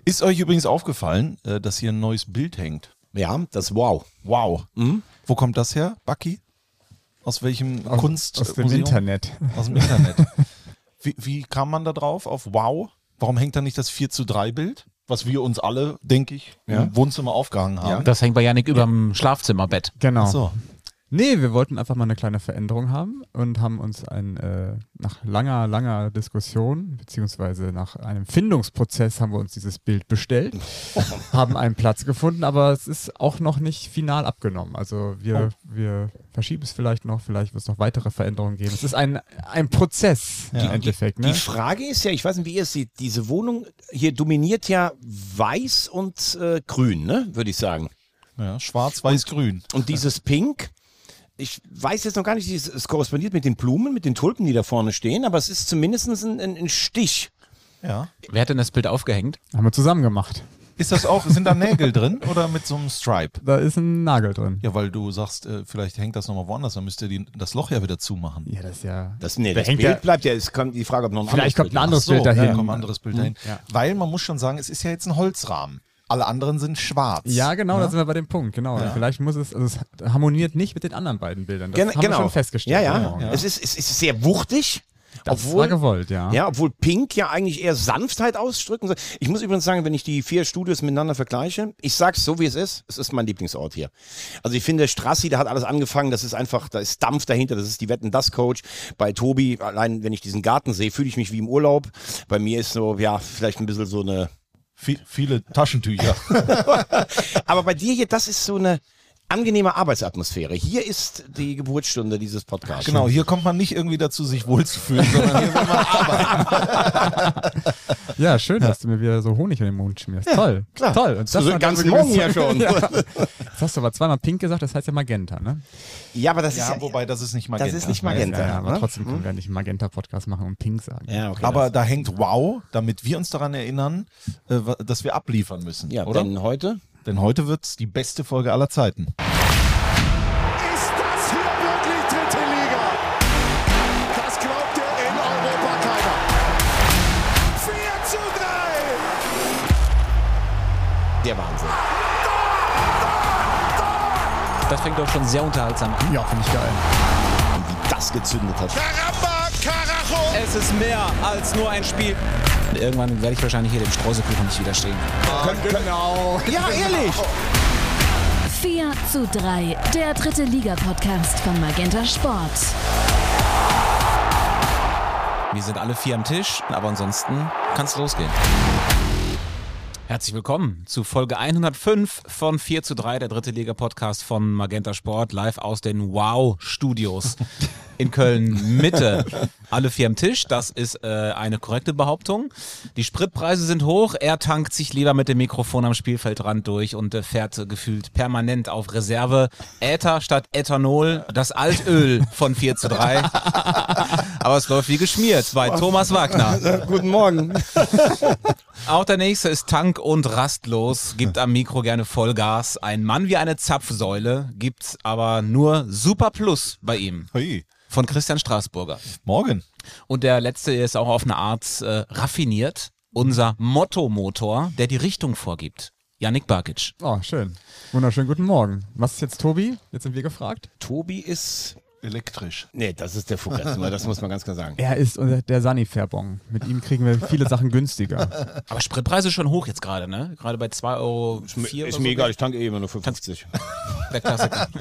Ist euch übrigens aufgefallen, dass hier ein neues Bild hängt? Ja, das Wow. Wow. Mhm. Wo kommt das her, Bucky? Aus welchem Kunst? Aus dem Internet. Aus dem Internet. Wie kam man da drauf, auf Wow? Warum hängt da nicht das 4:3 Bild? Was wir uns alle, denke ich, im Wohnzimmer aufgehangen haben. Das hängt bei Yannick überm Schlafzimmerbett. Genau. Ach so. Nee, wir wollten einfach mal eine kleine Veränderung haben und haben uns nach langer Diskussion, beziehungsweise nach einem Findungsprozess haben wir uns dieses Bild bestellt, haben einen Platz gefunden, aber es ist auch noch nicht final abgenommen. Also wir verschieben es vielleicht noch, vielleicht wird es noch weitere Veränderungen geben. Es ist ein Prozess im Endeffekt. Ne? Die Frage ist ja, ich weiß nicht, wie ihr es seht, diese Wohnung hier dominiert ja weiß und grün, ne, würde ich sagen. Ja, schwarz, weiß, grün. Und dieses Pink, ich weiß jetzt noch gar nicht, es korrespondiert mit den Blumen, mit den Tulpen, die da vorne stehen, aber es ist zumindest ein Stich. Ja. Wer hat denn das Bild aufgehängt? Haben wir zusammen gemacht. Ist das auch, sind da Nägel drin oder mit so einem Stripe? Da ist ein Nagel drin. Ja, weil du sagst, vielleicht hängt das nochmal woanders, dann müsst ihr das Loch ja wieder zumachen. Ja, das ist ja... Das Da Bild hängt ja- bleibt ja, es kommt die Frage, ob noch ein Vielleicht kommt ein anderes So, Bild dahin. da kommt ein anderes Bild dahin. Ja. Weil man muss schon sagen, es ist ja jetzt ein Holzrahmen. Alle anderen sind schwarz. Ja, genau, Ja? da sind wir bei dem Punkt, genau. Ja. Vielleicht muss es harmoniert nicht mit den anderen beiden Bildern. Das haben wir schon festgestellt. Ja, Genau. Es ist sehr wuchtig. Das war gewollt, ja. Ja, obwohl Pink ja eigentlich eher Sanftheit ausdrücken soll. Ich muss übrigens sagen, wenn ich die 4 Studios miteinander vergleiche, ich sag's so wie es ist mein Lieblingsort hier. Also ich finde, Strassi, da hat alles angefangen, das ist einfach, da ist Dampf dahinter, das ist die Wetten-Das-Coach. Bei Tobi, allein wenn ich diesen Garten sehe, fühle ich mich wie im Urlaub. Bei mir ist so, ja, vielleicht ein bisschen so eine... Viele Taschentücher. Aber bei dir hier, das ist so eine angenehme Arbeitsatmosphäre. Hier ist die Geburtsstunde dieses Podcasts. Genau, hier kommt man nicht irgendwie dazu, sich wohlzufühlen, sondern hier will man arbeiten. Ja, schön, dass du mir wieder so Honig in den Mund schmierst. Toll, klar. toll. Und So war den ganzen übrigens- Morgen ja schon. Ja. Jetzt hast du aber zweimal pink gesagt, das heißt ja Magenta, ne? Ja, aber das ist Ja, ja... wobei das ist nicht Magenta. Das ist nicht Magenta. Ja, aber ne? trotzdem können wir nicht einen Magenta-Podcast machen und pink sagen. Ja, okay. Aber da hängt Wow, damit wir uns daran erinnern, dass wir abliefern müssen, ja, oder? denn heute... Denn heute wird es die beste Folge aller Zeiten. Ist das hier wirklich dritte Liga? Das glaubt ja in Europa keiner. 4:3. Der Wahnsinn. Das fängt doch schon sehr unterhaltsam an. Ja, finde ich geil. Und wie das gezündet hat. Caramba, Carajo. Es ist mehr als nur ein Spiel. Irgendwann werde ich wahrscheinlich hier dem Streusekuchen nicht widerstehen. Genau. Ja, ehrlich. 4:3, der dritte Liga-Podcast von Magenta Sport. Wir sind alle 4 am Tisch, aber ansonsten kann's losgehen. Herzlich willkommen zu Folge 105 von 4:3, der dritte Liga-Podcast von Magenta Sport, live aus den Wow-Studios in Köln-Mitte. Alle 4 am Tisch, das ist eine korrekte Behauptung. Die Spritpreise sind hoch, er tankt sich lieber mit dem Mikrofon am Spielfeldrand durch und fährt gefühlt permanent auf Reserve. Äther statt Ethanol, das Altöl von 4:3. Aber es läuft wie geschmiert bei Thomas Wagner. Guten Morgen. Auch der nächste ist tank- und rastlos, gibt am Mikro gerne Vollgas. Ein Mann wie eine Zapfsäule, gibt's aber nur Super Plus bei ihm. Hey, Von Christian Straßburger. morgen. Und der letzte ist auch auf eine Art raffiniert. Unser Motto-Motor, der die Richtung vorgibt. Yannick Barkic. Oh, schön. Wunderschönen guten Morgen. Was ist jetzt Tobi? Jetzt sind wir gefragt. Tobi ist... Elektrisch. Nee, das ist der Fuckers, das muss man ganz klar sagen. Er ist der Sanifair-Bon. Mit ihm kriegen wir viele Sachen günstiger. Aber Spritpreise schon hoch jetzt gerade, ne? Gerade bei 2,04 Euro. Ist mir egal, ich tanke immer nur 55. Der Klassiker.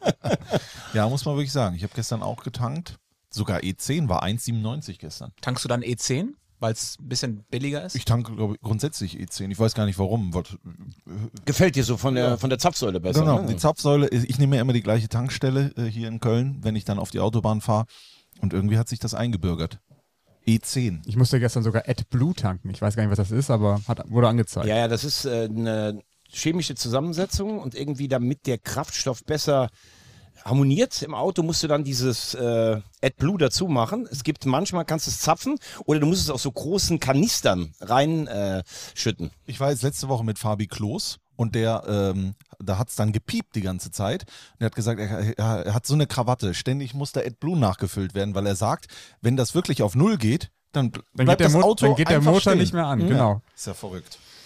Ja, muss man wirklich sagen. Ich habe gestern auch getankt. Sogar E10 war 1,97 gestern. Tankst du dann E10, weil es ein bisschen billiger ist? Ich tanke, glaube ich, grundsätzlich E10. Ich weiß gar nicht warum. Gefällt dir so von der Zapfsäule besser? Genau, ne? die Zapfsäule, ich nehme ja immer die gleiche Tankstelle hier in Köln, wenn ich dann auf die Autobahn fahre. Und irgendwie hat sich das eingebürgert. E10. Ich musste gestern sogar AdBlue tanken. Ich weiß gar nicht, was das ist, aber wurde angezeigt. Ja, das ist eine chemische Zusammensetzung und irgendwie damit der Kraftstoff besser harmoniert im Auto, musst du dann dieses AdBlue dazu machen. Es gibt manchmal, kannst du es zapfen oder du musst es aus so großen Kanistern reinschütten. Ich war jetzt letzte Woche mit Fabi Kloß und der, da hat es dann gepiept die ganze Zeit. Und er hat gesagt, er hat so eine Krawatte. Ständig muss der AdBlue nachgefüllt werden, weil er sagt, wenn das wirklich auf Null geht, dann bleibt das Auto dann geht der einfach Motor stehen. nicht mehr an. Genau. Ist ja verrückt.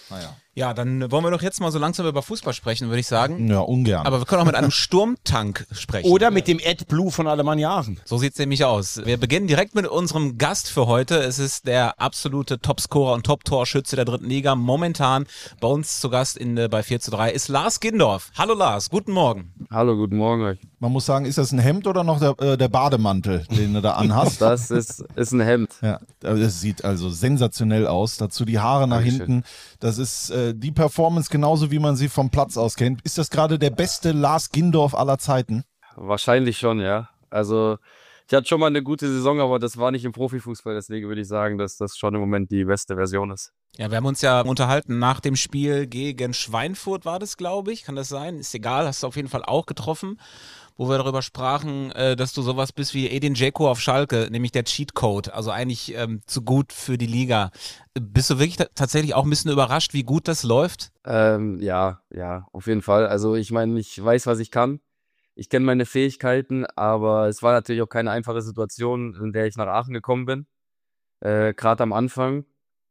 Naja. Ja, dann wollen wir doch jetzt mal so langsam über Fußball sprechen, würde ich sagen. Ja, ungern. Aber wir können auch mit einem Sturmtank sprechen. Oder mit dem AdBlue von Alemannia Aachen. So sieht's nämlich aus. Wir beginnen direkt mit unserem Gast für heute. Es ist der absolute Topscorer und Top-Torschütze der dritten Liga. Momentan bei uns zu Gast bei 4:3 ist Lars Gindorf. Hallo Lars, guten Morgen. Hallo, guten Morgen euch. Man muss sagen, ist das ein Hemd oder noch der Bademantel, den du da anhast? Das ist ein Hemd. Ja, das sieht also sensationell aus. Dazu die Haare nach Dankeschön. hinten. Das ist die Performance genauso, wie man sie vom Platz aus kennt. Ist das gerade der beste Lars Gindorf aller Zeiten? Wahrscheinlich schon, ja. Also ich hatte schon mal eine gute Saison, aber das war nicht im Profifußball. Deswegen würde ich sagen, dass das schon im Moment die beste Version ist. Ja, wir haben uns ja unterhalten nach dem Spiel gegen Schweinfurt, war das, glaube ich. Kann das sein? Ist egal, hast du auf jeden Fall auch getroffen, wo wir darüber sprachen, dass du sowas bist wie Edin Dzeko auf Schalke, nämlich der Cheatcode, also eigentlich zu gut für die Liga. Bist du wirklich tatsächlich auch ein bisschen überrascht, wie gut das läuft? Ja, auf jeden Fall. Also ich meine, ich weiß, was ich kann. Ich kenne meine Fähigkeiten, aber es war natürlich auch keine einfache Situation, in der ich nach Aachen gekommen bin. Gerade am Anfang.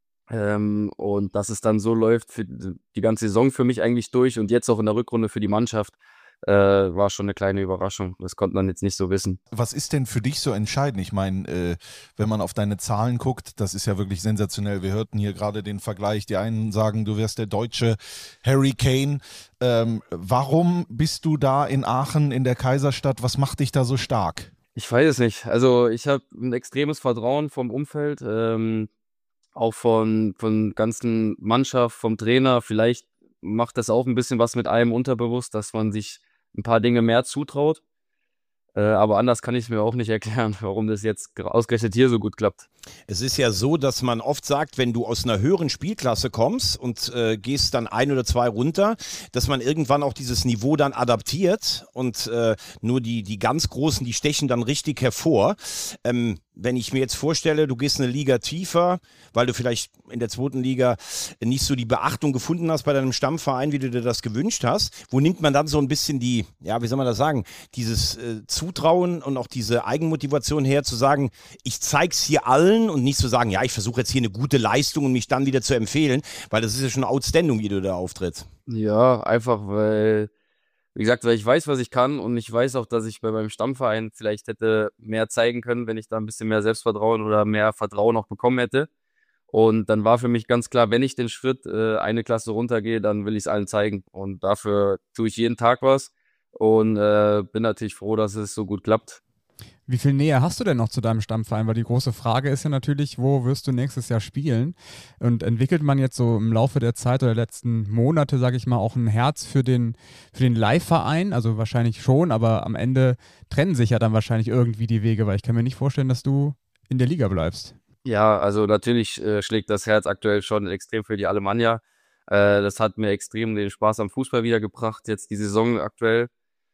Und dass es dann so läuft für die ganze Saison für mich eigentlich durch und jetzt auch in der Rückrunde für die Mannschaft, war schon eine kleine Überraschung. Das konnte man jetzt nicht so wissen. Was ist denn für dich so entscheidend? Ich meine, wenn man auf deine Zahlen guckt, das ist ja wirklich sensationell. Wir hörten hier gerade den Vergleich. Die einen sagen, du wärst der deutsche Harry Kane. Warum bist du da in Aachen, in der Kaiserstadt? Was macht dich da so stark? Ich weiß es nicht. Also ich habe ein extremes Vertrauen vom Umfeld, auch von ganzen Mannschaft, vom Trainer. Vielleicht macht das auch ein bisschen was mit einem unterbewusst, dass man sich ein paar Dinge mehr zutraut. Aber anders kann ich es mir auch nicht erklären, warum das jetzt ausgerechnet hier so gut klappt. Es ist ja so, dass man oft sagt, wenn du aus einer höheren Spielklasse kommst und gehst dann 1 oder 2 runter, dass man irgendwann auch dieses Niveau dann adaptiert und nur die ganz Großen, die stechen dann richtig hervor. Wenn ich mir jetzt vorstelle, du gehst eine Liga tiefer, weil du vielleicht in der 2. Liga nicht so die Beachtung gefunden hast bei deinem Stammverein, wie du dir das gewünscht hast, wo nimmt man dann so ein bisschen wie soll man das sagen, dieses Zutrauen und auch diese Eigenmotivation her, zu sagen, ich zeig's hier allen und nicht zu sagen, ja, ich versuche jetzt hier eine gute Leistung und mich dann wieder zu empfehlen, weil das ist ja schon outstanding, wie du da auftrittst. Ja, einfach weil, wie gesagt, weil ich weiß, was ich kann und ich weiß auch, dass ich bei meinem Stammverein vielleicht hätte mehr zeigen können, wenn ich da ein bisschen mehr Selbstvertrauen oder mehr Vertrauen auch bekommen hätte. Und dann war für mich ganz klar, wenn ich den Schritt eine Klasse runtergehe, dann will ich es allen zeigen. Und dafür tue ich jeden Tag was und bin natürlich froh, dass es so gut klappt. Wie viel Nähe hast du denn noch zu deinem Stammverein? Weil die große Frage ist ja natürlich, wo wirst du nächstes Jahr spielen? Und entwickelt man jetzt so im Laufe der Zeit oder der letzten Monate, sage ich mal, auch ein Herz für den Live-Verein? Also wahrscheinlich schon, aber am Ende trennen sich ja dann wahrscheinlich irgendwie die Wege, weil ich kann mir nicht vorstellen, dass du in der Liga bleibst. Ja, also natürlich schlägt das Herz aktuell schon extrem für die Alemannia. Das hat mir extrem den Spaß am Fußball wiedergebracht, jetzt die Saison aktuell.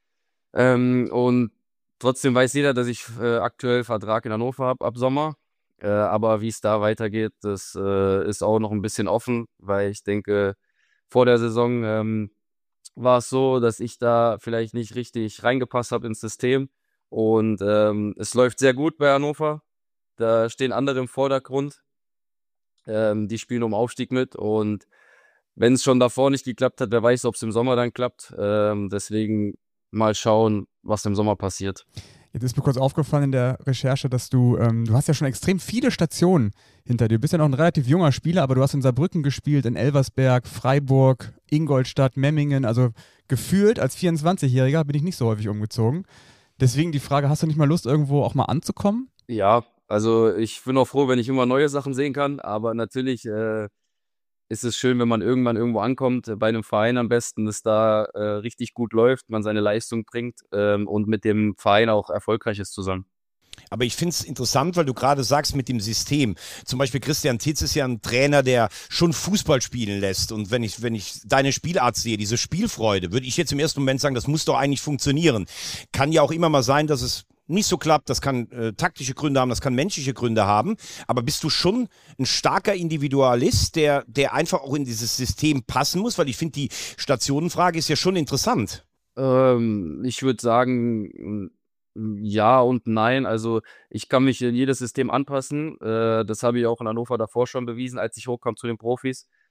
Und trotzdem weiß jeder, dass ich aktuell Vertrag in Hannover habe ab Sommer. Aber wie es da weitergeht, das ist auch noch ein bisschen offen, weil ich denke, vor der Saison war es so, dass ich da vielleicht nicht richtig reingepasst habe ins System. Und es läuft sehr gut bei Hannover. Da stehen andere im Vordergrund. Die spielen um Aufstieg mit. Und wenn es schon davor nicht geklappt hat, wer weiß, ob es im Sommer dann klappt. Deswegen mal schauen, was im Sommer passiert. Jetzt ist mir kurz aufgefallen in der Recherche, dass du hast ja schon extrem viele Stationen hinter dir. Du bist ja noch ein relativ junger Spieler, aber du hast in Saarbrücken gespielt, in Elversberg, Freiburg, Ingolstadt, Memmingen. Also gefühlt als 24-Jähriger bin ich nicht so häufig umgezogen. Deswegen die Frage, hast du nicht mal Lust, irgendwo auch mal anzukommen? Ja, also ich bin auch froh, wenn ich immer neue Sachen sehen kann, aber natürlich ist es schön, wenn man irgendwann irgendwo ankommt, bei einem Verein am besten, dass da richtig gut läuft, man seine Leistung bringt und mit dem Verein auch erfolgreich ist zusammen. Aber ich finde es interessant, weil du gerade sagst mit dem System. Zum Beispiel Christian Titz ist ja ein Trainer, der schon Fußball spielen lässt. Und wenn ich deine Spielart sehe, diese Spielfreude, würde ich jetzt im ersten Moment sagen, das muss doch eigentlich funktionieren. Kann ja auch immer mal sein, dass es nicht so klappt, das kann taktische Gründe haben, das kann menschliche Gründe haben, aber bist du schon ein starker Individualist, der einfach auch in dieses System passen muss? Weil ich finde, die Stationenfrage ist ja schon interessant. Ich würde sagen, ja und nein. Also ich kann mich in jedes System anpassen. Das habe ich auch in Hannover davor schon bewiesen, als ich hochkam zu den Profis.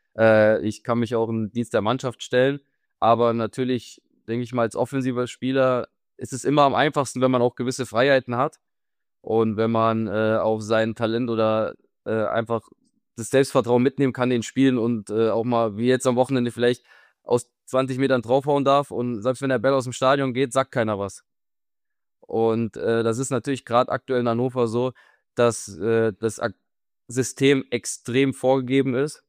Ich kann mich auch im Dienst der Mannschaft stellen. Aber natürlich, denke ich mal, als offensiver Spieler ist es immer am einfachsten, wenn man auch gewisse Freiheiten hat und wenn man auf sein Talent oder einfach das Selbstvertrauen mitnehmen kann in den Spielen und auch mal, wie jetzt am Wochenende, vielleicht aus 20 Metern draufhauen darf und selbst wenn der Ball aus dem Stadion geht, sagt keiner was. Und das ist natürlich gerade aktuell in Hannover so, dass das System extrem vorgegeben ist.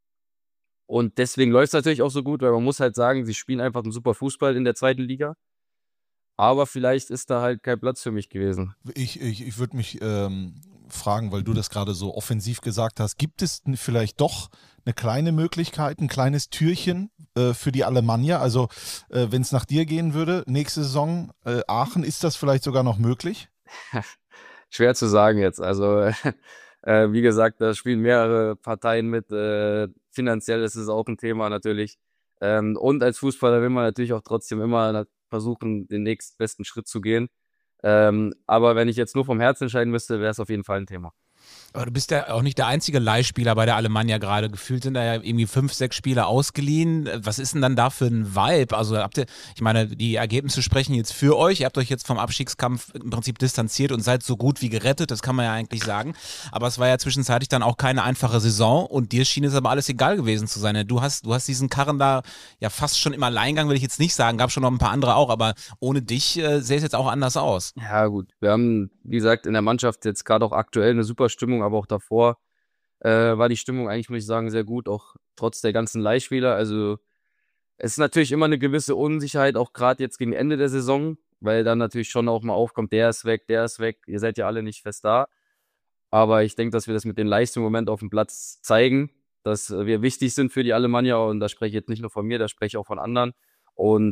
Und deswegen läuft es natürlich auch so gut, weil man muss halt sagen, sie spielen einfach einen super Fußball in der zweiten Liga. Aber vielleicht ist da halt kein Platz für mich gewesen. Ich würde mich fragen, weil du das gerade so offensiv gesagt hast, gibt es vielleicht doch eine kleine Möglichkeit, ein kleines Türchen für die Alemannia? Also wenn es nach dir gehen würde, nächste Saison Aachen, ist das vielleicht sogar noch möglich? Schwer zu sagen jetzt. Also wie gesagt, da spielen mehrere Parteien mit. Finanziell ist es auch ein Thema natürlich. Und als Fußballer will man natürlich auch trotzdem immer versuchen, den nächstbesten Schritt zu gehen. Aber wenn ich jetzt nur vom Herzen entscheiden müsste, wäre es auf jeden Fall ein Thema. Aber du bist ja auch nicht der einzige Leihspieler bei der Alemannia gerade. Gefühlt sind da ja irgendwie 5, 6 Spieler ausgeliehen. Was ist denn dann da für ein Vibe? Also ich meine, die Ergebnisse sprechen jetzt für euch. Ihr habt euch jetzt vom Abstiegskampf im Prinzip distanziert und seid so gut wie gerettet. Das kann man ja eigentlich sagen. Aber es war ja zwischenzeitlich dann auch keine einfache Saison und dir schien es aber alles egal gewesen zu sein. Du hast diesen Karren da ja fast schon im Alleingang, will ich jetzt nicht sagen. Gab schon noch ein paar andere auch, aber ohne dich sähe es jetzt auch anders aus. Ja gut, wir haben, wie gesagt, in der Mannschaft jetzt gerade auch aktuell eine super Stimmung, aber auch davor war die Stimmung eigentlich, muss ich sagen, sehr gut, auch trotz der ganzen Leihspieler. Also es ist natürlich immer eine gewisse Unsicherheit, auch gerade jetzt gegen Ende der Saison, weil dann natürlich schon auch mal aufkommt, der ist weg, ihr seid ja alle nicht fest da. Aber ich denke, dass wir das mit den Leistungen im Moment auf dem Platz zeigen, dass wir wichtig sind für die Alemannia und da spreche ich jetzt nicht nur von mir, da spreche ich auch von anderen. Und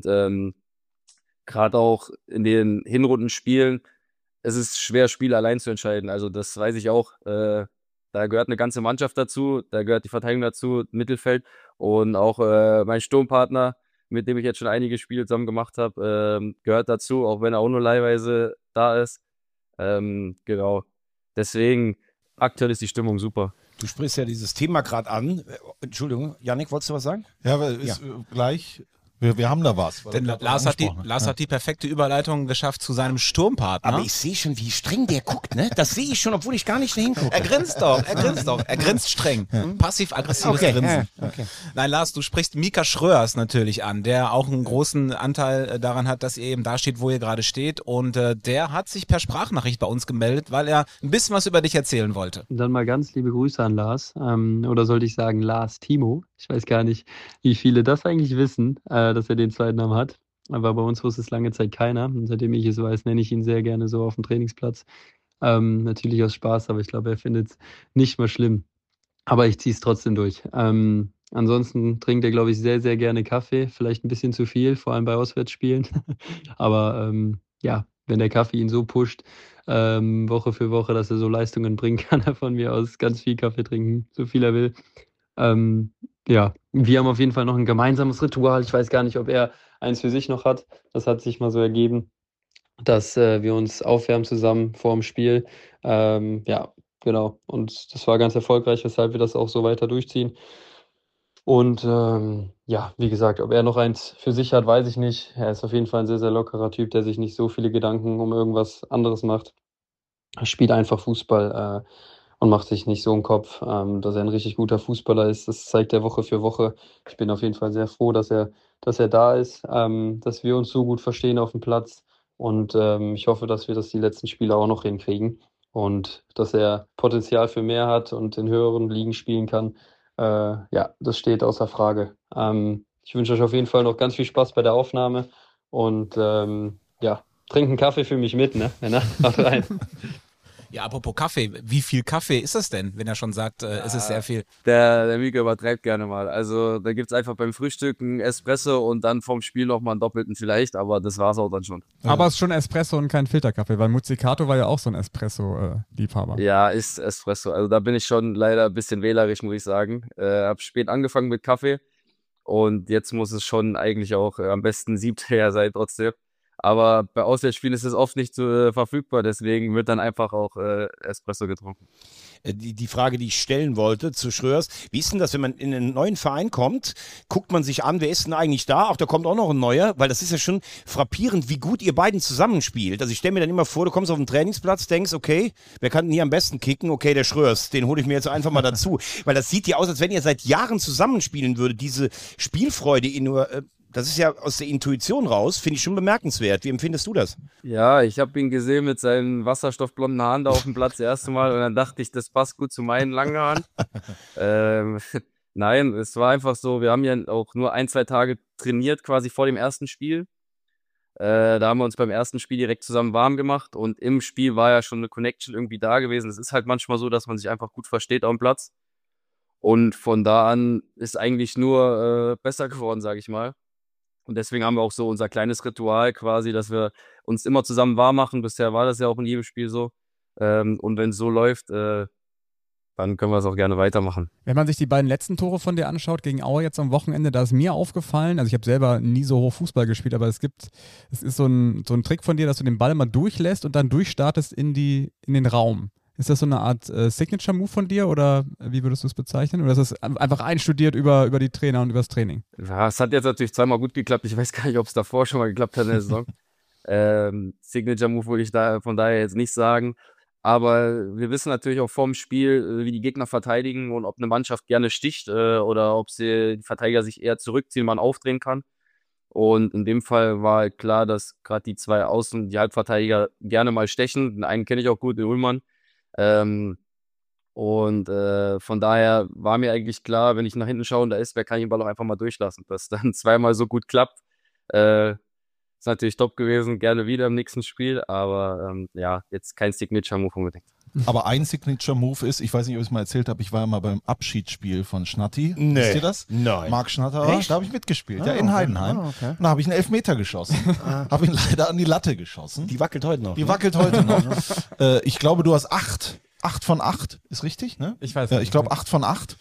gerade auch in den Hinrundenspielen, es ist schwer, Spiele allein zu entscheiden. Also das weiß ich auch. Da gehört eine ganze Mannschaft dazu, da gehört die Verteidigung dazu, Mittelfeld und auch mein Sturmpartner, mit dem ich jetzt schon einige Spiele zusammen gemacht habe, gehört dazu, auch wenn er auch nur leihweise da ist. Genau. Deswegen, aktuell ist die Stimmung super. Du sprichst ja dieses Thema gerade an. Entschuldigung, Yannick, wolltest du was sagen? Ja, aber ist gleich. Wir haben da was. Denn Lars hat die perfekte Überleitung geschafft zu seinem Sturmpartner. Aber ich sehe schon, wie streng der guckt, ne? Das sehe ich schon, obwohl ich gar nicht dahin gucke. Er grinst doch. Er grinst streng. Passiv-aggressives Grinsen. Okay. Nein, Lars, du sprichst Mika Schröers natürlich an, der auch einen großen Anteil daran hat, dass ihr eben da steht, wo ihr gerade steht. Und der hat sich per Sprachnachricht bei uns gemeldet, weil er ein bisschen was über dich erzählen wollte. Dann mal ganz liebe Grüße an Lars. Oder sollte ich sagen Lars Timo? Ich weiß gar nicht, wie viele das eigentlich wissen, dass er den zweiten Namen hat. Aber bei uns wusste es lange Zeit keiner. Und seitdem ich es weiß, nenne ich ihn sehr gerne so auf dem Trainingsplatz. Natürlich aus Spaß, aber ich glaube, er findet es nicht mal schlimm. Aber ich ziehe es trotzdem durch. Ansonsten trinkt er, glaube ich, sehr, sehr gerne Kaffee. Vielleicht ein bisschen zu viel, vor allem bei Auswärtsspielen. Aber ja, wenn der Kaffee ihn so pusht, Woche für Woche, dass er so Leistungen bringen kann, er von mir aus ganz viel Kaffee trinken, so viel er will. Ja, wir haben auf jeden Fall noch ein gemeinsames Ritual. Ich weiß gar nicht, ob er eins für sich noch hat. Das hat sich mal so ergeben, dass wir uns aufwärmen zusammen vor dem Spiel. Ja, genau. Und das war ganz erfolgreich, weshalb wir das auch so weiter durchziehen. Und ja, wie gesagt, ob er noch eins für sich hat, weiß ich nicht. Er ist auf jeden Fall ein sehr, sehr lockerer Typ, der sich nicht so viele Gedanken um irgendwas anderes macht. Er spielt einfach Fußball und macht sich nicht so einen Kopf, dass er ein richtig guter Fußballer ist. Das zeigt er Woche für Woche. Ich bin auf jeden Fall sehr froh, dass er da ist, dass wir uns so gut verstehen auf dem Platz. Und ich hoffe, dass wir das die letzten Spiele auch noch hinkriegen und dass er Potenzial für mehr hat und in höheren Ligen spielen kann. Ja, das steht außer Frage. Ich wünsche euch auf jeden Fall noch ganz viel Spaß bei der Aufnahme und ja, trinkt einen Kaffee für mich mit, ne? Haut rein. Ja, apropos Kaffee, wie viel Kaffee ist das denn, wenn er schon sagt, es ist sehr viel? Der Mika übertreibt gerne mal. Also da gibt es einfach beim Frühstück einen Espresso und dann vom Spiel nochmal einen doppelten vielleicht, aber das war es auch dann schon. Aber es ist schon Espresso und kein Filterkaffee, weil Muzzicato war ja auch so ein Espresso-Liebhaber. Ja, ist Espresso. Also da bin ich schon leider ein bisschen wählerisch, muss ich sagen. Hab spät angefangen mit Kaffee und jetzt muss es schon eigentlich auch am besten siebter sein trotzdem. Aber bei Auswärtsspielen ist es oft nicht so verfügbar, deswegen wird dann einfach auch Espresso getrunken. die Frage, die ich stellen wollte zu Schröers. Wie ist denn das, wenn man in einen neuen Verein kommt, guckt man sich an, wer ist denn eigentlich da? Ach, da kommt auch noch ein neuer, weil das ist ja schon frappierend, wie gut ihr beiden zusammenspielt. Also ich stelle mir dann immer vor, du kommst auf den Trainingsplatz, denkst, okay, wer kann denn hier am besten kicken? Okay, der Schröers, den hole ich mir jetzt einfach mal dazu. Weil das sieht ja aus, als wenn ihr seit Jahren zusammenspielen würdet. Diese Spielfreude, das ist ja aus der Intuition raus, finde ich schon bemerkenswert. Wie empfindest du das? Ja, ich habe ihn gesehen mit seinen wasserstoffblonden Haaren da auf dem Platz das erste Mal und dann dachte ich, das passt gut zu meinen langen Haaren. Nein, es war einfach so, wir haben ja auch nur 1-2 Tage trainiert quasi vor dem ersten Spiel. Da haben wir uns beim ersten Spiel direkt zusammen warm gemacht und im Spiel war ja schon eine Connection irgendwie da gewesen. Es ist halt manchmal so, dass man sich einfach gut versteht auf dem Platz. Und von da an ist eigentlich nur besser geworden, sage ich mal. Und deswegen haben wir auch so unser kleines Ritual quasi, dass wir uns immer zusammen warm machen. Bisher war das ja auch in jedem Spiel so. Und wenn es so läuft, dann können wir es auch gerne weitermachen. Wenn man sich die beiden letzten Tore von dir anschaut, gegen Aue jetzt am Wochenende, da ist mir aufgefallen, also ich habe selber nie so hoch Fußball gespielt, aber es ist so ein Trick von dir, dass du den Ball mal durchlässt und dann durchstartest in den Raum. Ist das so eine Art Signature-Move von dir oder wie würdest du es bezeichnen? Oder ist das einfach einstudiert über die Trainer und über das Training? Ja, es hat jetzt natürlich zweimal gut geklappt. Ich weiß gar nicht, ob es davor schon mal geklappt hat in der Saison. Signature-Move würde ich da von daher jetzt nicht sagen. Aber wir wissen natürlich auch vorm Spiel, wie die Gegner verteidigen und ob eine Mannschaft gerne sticht oder ob die Verteidiger sich eher zurückziehen, man aufdrehen kann. Und in dem Fall war halt klar, dass gerade die zwei Außen, die Halbverteidiger gerne mal stechen. Den einen kenne ich auch gut, den Ullmann. Von daher war mir eigentlich klar, wenn ich nach hinten schaue und da ist, wer kann ich den Ball auch einfach mal durchlassen. Dass dann zweimal so gut klappt, ist natürlich top gewesen, gerne wieder im nächsten Spiel, aber jetzt kein Signature-Move unbedingt. Aber ein Signature-Move ist, ich weiß nicht, ob ich es mal erzählt habe, ich war ja mal beim Abschiedsspiel von Schnatti. Nee. Wisst ihr das? Nein. Marc Schnatter, da habe ich mitgespielt, ja, in okay. Heidenheim. Okay. Und da habe ich einen Elfmeter geschossen. Habe ihn leider an die Latte geschossen. Die wackelt heute noch. Die wackelt heute noch. Ich glaube, du hast 8 von 8, ist richtig, ne? Ich weiß Ja, nicht. ich glaube 8 von 8.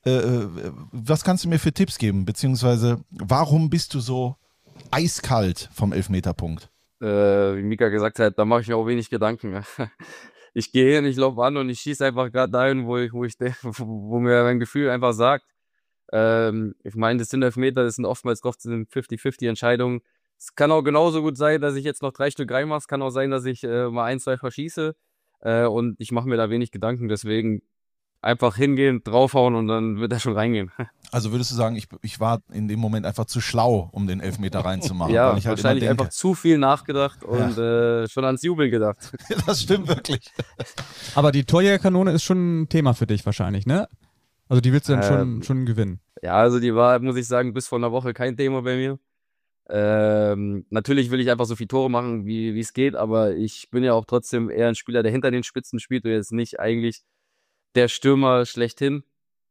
Was kannst du mir für Tipps geben? Beziehungsweise, warum bist du so eiskalt vom Elfmeterpunkt? Wie Mika gesagt hat, da mache ich mir auch wenig Gedanken. Ich gehe hin, ich laufe an und ich schieße einfach gerade dahin, wo mir mein Gefühl einfach sagt. Ich meine, das sind Elfmeter, das sind oftmals trotzdem 50-50 Entscheidungen. Es kann auch genauso gut sein, dass ich jetzt noch 3 Stück reinmache. Es kann auch sein, dass ich mal 1, 2 verschieße. Und ich mache mir da wenig Gedanken, deswegen einfach hingehen, draufhauen und dann wird er schon reingehen. Also würdest du sagen, ich war in dem Moment einfach zu schlau, um den Elfmeter reinzumachen? Ja, weil ich halt wahrscheinlich immer denke, einfach zu viel nachgedacht und schon ans Jubeln gedacht. das stimmt wirklich. Aber die Torjägerkanone ist schon ein Thema für dich wahrscheinlich, ne? Also die willst du dann schon gewinnen. Ja, also die war, muss ich sagen, bis vor einer Woche kein Thema bei mir. Natürlich will ich einfach so viele Tore machen, wie es geht, aber ich bin ja auch trotzdem eher ein Spieler, der hinter den Spitzen spielt und jetzt nicht eigentlich der Stürmer schlechthin.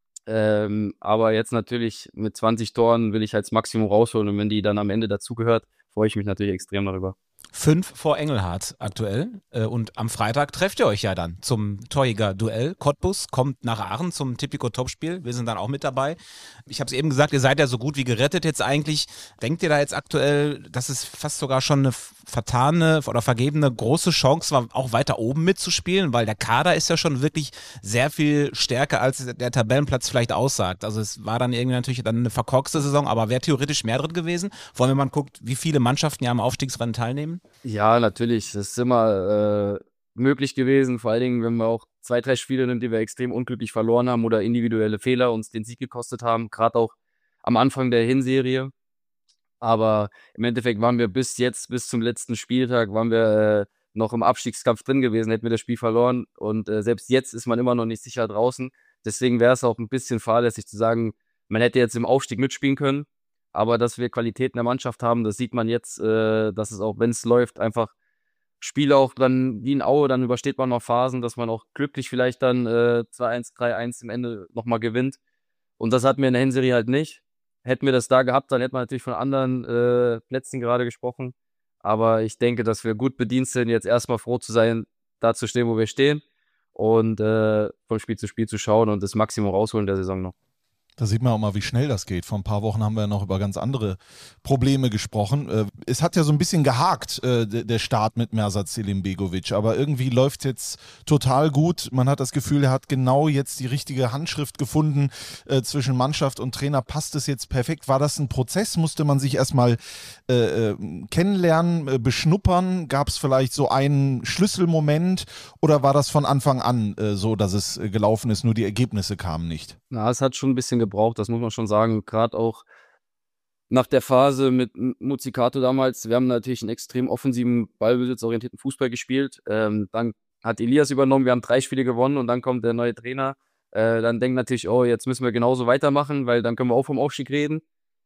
Aber jetzt natürlich mit 20 Toren will ich halt das Maximum rausholen und wenn die dann am Ende dazugehört, freue ich mich natürlich extrem darüber. 5 vor Engelhardt aktuell. Und am Freitag trefft ihr euch ja dann zum Torjäger-Duell. Cottbus kommt nach Aachen zum Tipico-Topspiel. Wir sind dann auch mit dabei. Ich habe es eben gesagt, ihr seid ja so gut wie gerettet jetzt eigentlich. Denkt ihr da jetzt aktuell, dass es fast sogar schon eine vertane oder vergebene große Chance war, auch weiter oben mitzuspielen? Weil der Kader ist ja schon wirklich sehr viel stärker, als der Tabellenplatz vielleicht aussagt. Also es war dann irgendwie natürlich dann eine verkorkste Saison, aber wäre theoretisch mehr drin gewesen. Vor allem, wenn man guckt, wie viele Mannschaften ja am Aufstiegsrennen teilnehmen. Ja, natürlich. Das ist immer möglich gewesen. Vor allen Dingen, wenn wir auch 2, 3 Spiele nimmt, die wir extrem unglücklich verloren haben oder individuelle Fehler uns den Sieg gekostet haben. Gerade auch am Anfang der Hinserie. Aber im Endeffekt waren wir bis zum letzten Spieltag, waren wir noch im Abstiegskampf drin gewesen, hätten wir das Spiel verloren. Und selbst jetzt ist man immer noch nicht sicher draußen. Deswegen wäre es auch ein bisschen fahrlässig zu sagen, man hätte jetzt im Aufstieg mitspielen können. Aber dass wir Qualitäten der Mannschaft haben, das sieht man jetzt, dass es auch, wenn es läuft, einfach Spiele auch dann wie in Aue, dann übersteht man noch Phasen, dass man auch glücklich vielleicht dann 2-1, 3-1 im Ende nochmal gewinnt. Und das hatten wir in der Hinserie halt nicht. Hätten wir das da gehabt, dann hätten wir natürlich von anderen Plätzen gerade gesprochen. Aber ich denke, dass wir gut bedient sind, jetzt erstmal froh zu sein, da zu stehen, wo wir stehen und von Spiel zu schauen und das Maximum rausholen der Saison noch. Da sieht man auch mal, wie schnell das geht. Vor ein paar Wochen haben wir ja noch über ganz andere Probleme gesprochen. Es hat ja so ein bisschen gehakt, der Start mit Mersat Selimbegovic, aber irgendwie läuft es jetzt total gut. Man hat das Gefühl, er hat genau jetzt die richtige Handschrift gefunden zwischen Mannschaft und Trainer. Passt es jetzt perfekt? War das ein Prozess? Musste man sich erstmal kennenlernen, beschnuppern? Gab es vielleicht so einen Schlüsselmoment oder war das von Anfang an so, dass es gelaufen ist, nur die Ergebnisse kamen nicht? Na, es hat schon ein bisschen gebraucht, das muss man schon sagen. Gerade auch nach der Phase mit Muzzicato damals. Wir haben natürlich einen extrem offensiven, ballbesitzorientierten Fußball gespielt. Dann hat Elias übernommen, wir haben 3 Spiele gewonnen und dann kommt der neue Trainer. Dann denkt natürlich, oh, jetzt müssen wir genauso weitermachen, weil dann können wir auch vom Aufstieg reden.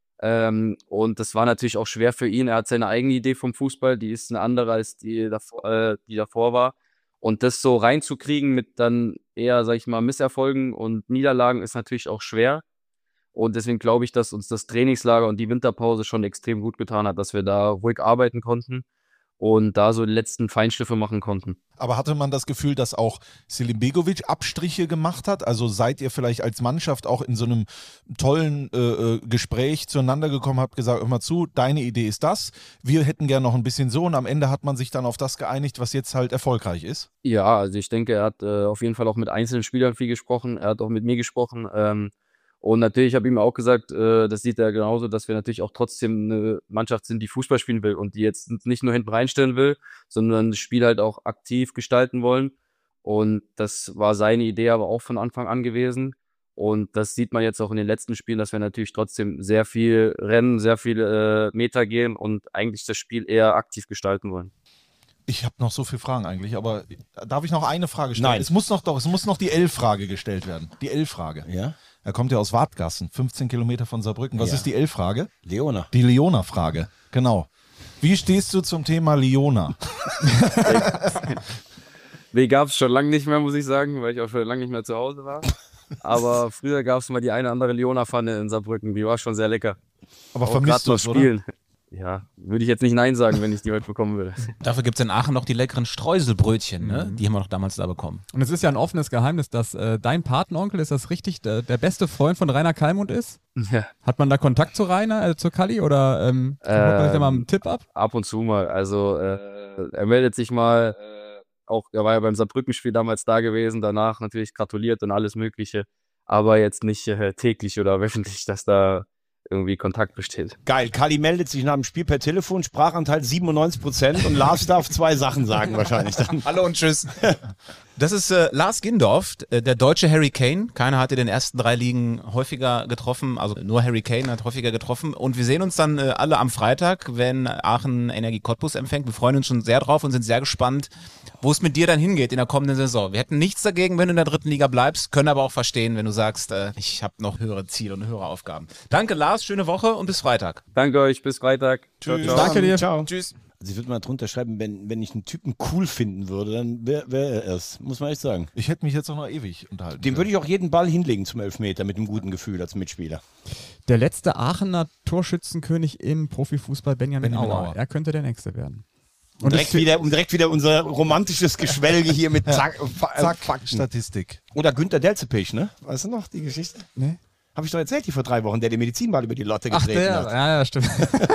Und das war natürlich auch schwer für ihn. Er hat seine eigene Idee vom Fußball, die ist eine andere als die davor war. Und das so reinzukriegen mit dann eher, sag ich mal, Misserfolgen und Niederlagen ist natürlich auch schwer. Und deswegen glaube ich, dass uns das Trainingslager und die Winterpause schon extrem gut getan hat, dass wir da ruhig arbeiten konnten und da so die letzten Feinschliffe machen konnten. Aber hatte man das Gefühl, dass auch Selimbegovic Abstriche gemacht hat? Also seid ihr vielleicht als Mannschaft auch in so einem tollen Gespräch zueinander gekommen, habt gesagt, hör mal zu, deine Idee ist das, wir hätten gern noch ein bisschen so und am Ende hat man sich dann auf das geeinigt, was jetzt halt erfolgreich ist? Ja, also ich denke, er hat auf jeden Fall auch mit einzelnen Spielern viel gesprochen, er hat auch mit mir gesprochen. Und natürlich habe ich ihm auch gesagt, das sieht er genauso, dass wir natürlich auch trotzdem eine Mannschaft sind, die Fußball spielen will und die jetzt nicht nur hinten reinstellen will, sondern das Spiel halt auch aktiv gestalten wollen. Und das war seine Idee aber auch von Anfang an gewesen. Und das sieht man jetzt auch in den letzten Spielen, dass wir natürlich trotzdem sehr viel rennen, sehr viel Meter gehen und eigentlich das Spiel eher aktiv gestalten wollen. Ich habe noch so viele Fragen eigentlich, aber darf ich noch eine Frage stellen? Nein. Es muss noch die L-Frage gestellt werden. Die L-Frage. Ja? Er kommt ja aus Wartgassen, 15 Kilometer von Saarbrücken. Was Ja. ist die L-Frage? Leona. Die Leona-Frage, genau. Wie stehst du zum Thema Leona? Die gab es schon lange nicht mehr, muss ich sagen, weil ich auch schon lange nicht mehr zu Hause war. Aber früher gab es mal die eine andere Leona-Pfanne in Saarbrücken, die war schon sehr lecker. Aber Auch vermisst grad du mal es, oder? spielen. Ja, würde ich jetzt nicht Nein sagen, wenn ich die heute bekommen würde. Dafür gibt es in Aachen noch die leckeren Streuselbrötchen, ne? Die haben wir doch damals da bekommen. Und es ist ja ein offenes Geheimnis, dass dein Patenonkel, ist das richtig, der beste Freund von Rainer Kallmund ist? Ja. Hat man da Kontakt zu Rainer, zu Kalli oder holt man sich da mal einen Tipp ab? Ab und zu mal. Also er meldet sich mal, auch er war ja beim Saarbrücken-Spiel damals da gewesen, danach natürlich gratuliert und alles Mögliche, aber jetzt nicht täglich oder wöchentlich, dass da irgendwie Kontakt besteht. Geil, Kalli meldet sich nach dem Spiel per Telefon, Sprachanteil 97% und Lars darf 2 Sachen sagen wahrscheinlich dann. Hallo und tschüss. Das ist Lars Gindorf, der deutsche Harry Kane. Keiner hat in den ersten 3 Ligen häufiger getroffen, also nur Harry Kane hat häufiger getroffen. Und wir sehen uns dann alle am Freitag, wenn Aachen Energie Cottbus empfängt. Wir freuen uns schon sehr drauf und sind sehr gespannt, wo es mit dir dann hingeht in der kommenden Saison. Wir hätten nichts dagegen, wenn du in der 3. Liga bleibst, können aber auch verstehen, wenn du sagst, ich habe noch höhere Ziele und höhere Aufgaben. Danke Lars, schöne Woche und bis Freitag. Danke euch, bis Freitag. Tschüss. Ciao, ciao. Danke dir. Ciao. Tschüss. Also ich würde mal drunter schreiben, wenn ich einen Typen cool finden würde, dann wäre er es, muss man echt sagen. Ich hätte mich jetzt auch noch ewig unterhalten. Dem würde ich auch jeden Ball hinlegen zum Elfmeter mit einem guten Gefühl als Mitspieler. Der letzte Aachener Torschützenkönig im Profifußball, Benjamin Benjamin Auer. Auer. Er könnte der Nächste werden. Und direkt wieder unser romantisches Geschwelge hier mit Zack, Fakten. Statistik. Oder Günter Delzepich, ne? Weißt du noch die Geschichte? Nee. Habe ich doch erzählt, die vor 3 Wochen, der den Medizinball über die Lotte Ach, getreten der, hat. ja, stimmt.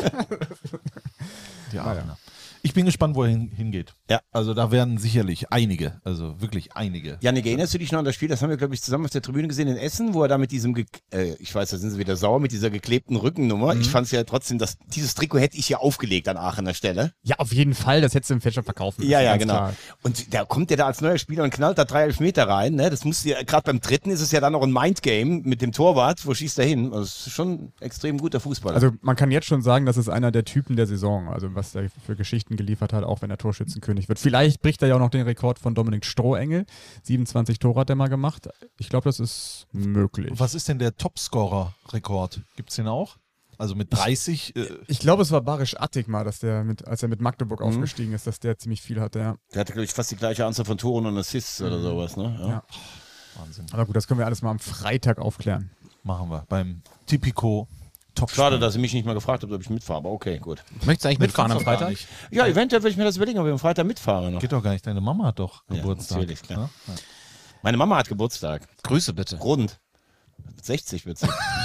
Die Aachener. Ich bin gespannt, wo er hingeht. Ja. Also da werden sicherlich einige, also wirklich einige. Janik, erinnerst du dich noch an das Spiel, das haben wir, glaube ich, zusammen auf der Tribüne gesehen in Essen, wo er da mit diesem, ich weiß, da sind sie wieder sauer, mit dieser geklebten Rückennummer. Ich fand es ja trotzdem, dieses Trikot hätte ich ja aufgelegt an Aachener Stelle. Ja, auf jeden Fall, das hättest du im Fett schon verkaufen müssen, Ja, ganz genau. klar. Und da kommt der da als neuer Spieler und knallt da 3 Elfmeter rein. Ne? Das musst du ja, gerade beim 3. ist es ja dann noch ein Mindgame mit dem Torwart. Wo schießt er hin? Also, das ist schon ein extrem guter Fußballer. Also man kann jetzt schon sagen, das ist einer der Typen der Saison, also was er für Geschichten geliefert hat, auch wenn er Torschützenkönig wird. Vielleicht bricht er ja auch noch den Rekord von Dominik Strohengel. 27 Tore hat er mal gemacht. Ich glaube, das ist möglich. Was ist denn der Topscorer-Rekord? Gibt es den auch? Also mit 30? Ich glaube, es war Barisch Attig mal, dass der als er mit Magdeburg aufgestiegen ist, dass der ziemlich viel hatte, ja. der hatte, glaube ich, fast die gleiche Anzahl von Toren und Assists oder sowas. Ne? Ja. Wahnsinn. Aber gut, das können wir alles mal am Freitag aufklären. Machen wir beim Tipico Top. Schade, dass ihr mich nicht mal gefragt habt, ob ich mitfahre, aber okay, gut. Möchtest du eigentlich mitfahren am Freitag? Ja, eventuell würde ich mir das überlegen, ob ich am Freitag mitfahre noch. Geht doch gar nicht. Deine Mama hat doch Ja, Geburtstag. natürlich, klar. Ja? Meine Mama hat Geburtstag. Grüße bitte. Rund. 60 wird's.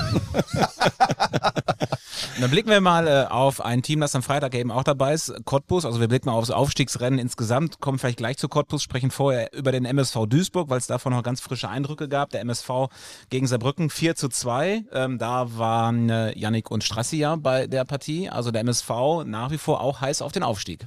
Dann blicken wir mal auf ein Team, das am Freitag eben auch dabei ist, Cottbus. Also wir blicken mal aufs Aufstiegsrennen insgesamt, kommen vielleicht gleich zu Cottbus, sprechen vorher über den MSV Duisburg, weil es davon noch ganz frische Eindrücke gab. Der MSV gegen Saarbrücken 4:2. Da waren Yannick und Strassi ja bei der Partie. Also der MSV nach wie vor auch heiß auf den Aufstieg.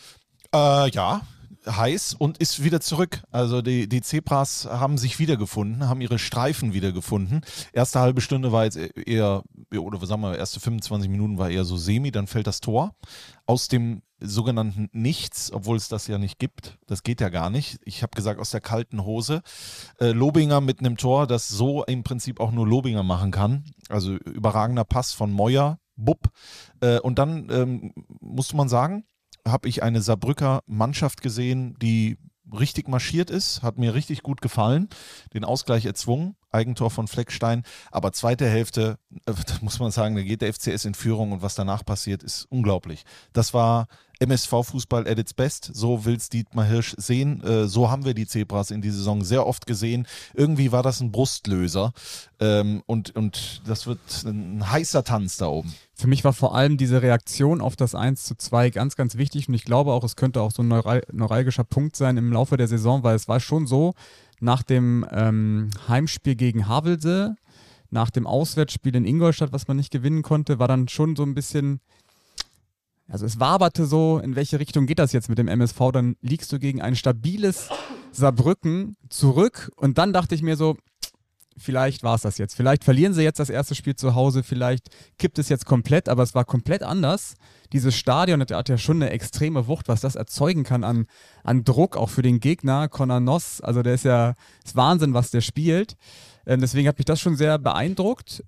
Ja, heiß und ist wieder zurück. Also die Zebras haben sich wiedergefunden, haben ihre Streifen wiedergefunden. Erste halbe Stunde war jetzt eher, oder sagen wir, erste 25 Minuten war eher so semi, dann fällt das Tor aus dem sogenannten Nichts, obwohl es das ja nicht gibt. Das geht ja gar nicht. Ich habe gesagt, aus der kalten Hose. Lobinger mit einem Tor, das so im Prinzip auch nur Lobinger machen kann. Also überragender Pass von Meuer, Bub. Und dann musste man sagen, habe ich eine Saarbrücker Mannschaft gesehen, die richtig marschiert ist, hat mir richtig gut gefallen, den Ausgleich erzwungen, Eigentor von Fleckstein, aber zweite Hälfte, da muss man sagen, da geht der FCS in Führung und was danach passiert, ist unglaublich. Das war MSV-Fußball at its best, so will's Dietmar Hirsch sehen, so haben wir die Zebras in dieser Saison sehr oft gesehen, irgendwie war das ein Brustlöser und das wird ein heißer Tanz da oben. Für mich war vor allem diese Reaktion auf das 1:2 ganz, ganz wichtig und ich glaube auch, es könnte auch so ein neuralgischer Punkt sein im Laufe der Saison, weil es war schon so, nach dem Heimspiel gegen Havelse, nach dem Auswärtsspiel in Ingolstadt, was man nicht gewinnen konnte, war dann schon so ein bisschen, also es waberte so, in welche Richtung geht das jetzt mit dem MSV, dann liegst du gegen ein stabiles Saarbrücken zurück und dann dachte ich mir so, vielleicht war es das jetzt. Vielleicht verlieren sie jetzt das erste Spiel zu Hause, vielleicht kippt es jetzt komplett, aber es war komplett anders. Dieses Stadion hat ja schon eine extreme Wucht, was das erzeugen kann an Druck, auch für den Gegner. Conor Noss, also der ist Wahnsinn, was der spielt. Deswegen hat mich das schon sehr beeindruckt.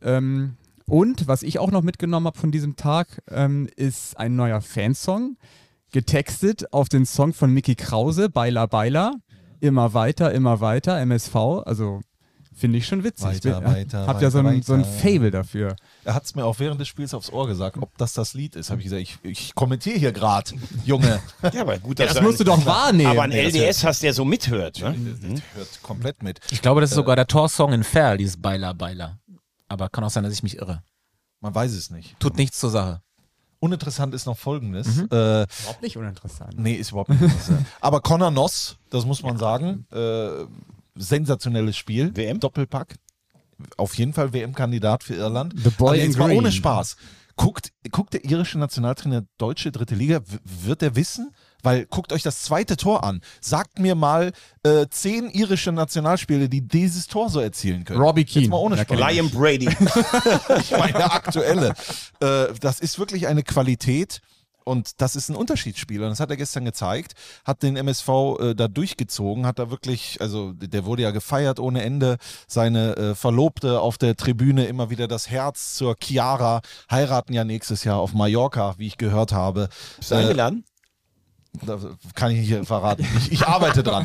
Und was ich auch noch mitgenommen habe von diesem Tag, ist ein neuer Fansong, getextet auf den Song von Mickey Krause, Beiler, Beiler, immer weiter, MSV, also finde ich schon witzig. Hab ja so ein Fable dafür. Er hat es mir auch während des Spiels aufs Ohr gesagt, ob das Lied ist. Habe ich gesagt, ich kommentiere hier gerade, Junge. Ja, aber gut, das musst du doch wahrnehmen. Aber ein LDS hast, der so mithört. Ne? Hört komplett mit. Ich glaube, das ist sogar der Torsong in Ferl, dieses Beiler, Beiler. Aber kann auch sein, dass ich mich irre. Man weiß es nicht. Tut nichts zur Sache. Uninteressant ist noch Folgendes. Überhaupt nicht uninteressant. Nee, ist überhaupt nicht interessant. Aber Conor Noss, das muss man sagen, sensationelles Spiel. WM? Doppelpack. Auf jeden Fall WM-Kandidat für Irland. The Boy also in jetzt mal Green. ohne Spaß. Guckt der irische Nationaltrainer deutsche dritte Liga, wird er wissen? Weil guckt euch das zweite Tor an. Sagt mir mal 10 irische Nationalspieler, die dieses Tor so erzielen können. Robbie Keane. Jetzt mal ohne Spaß. Liam Brady. Ich meine aktuelle. Das ist wirklich eine Qualität. Und das ist ein Unterschiedsspieler. Und das hat er gestern gezeigt, hat den MSV da durchgezogen, hat da wirklich, also der wurde ja gefeiert ohne Ende, seine Verlobte auf der Tribüne immer wieder das Herz zur Chiara, heiraten ja nächstes Jahr auf Mallorca, wie ich gehört habe. Bist du eingeladen? Da kann ich nicht hier verraten. Ich arbeite dran.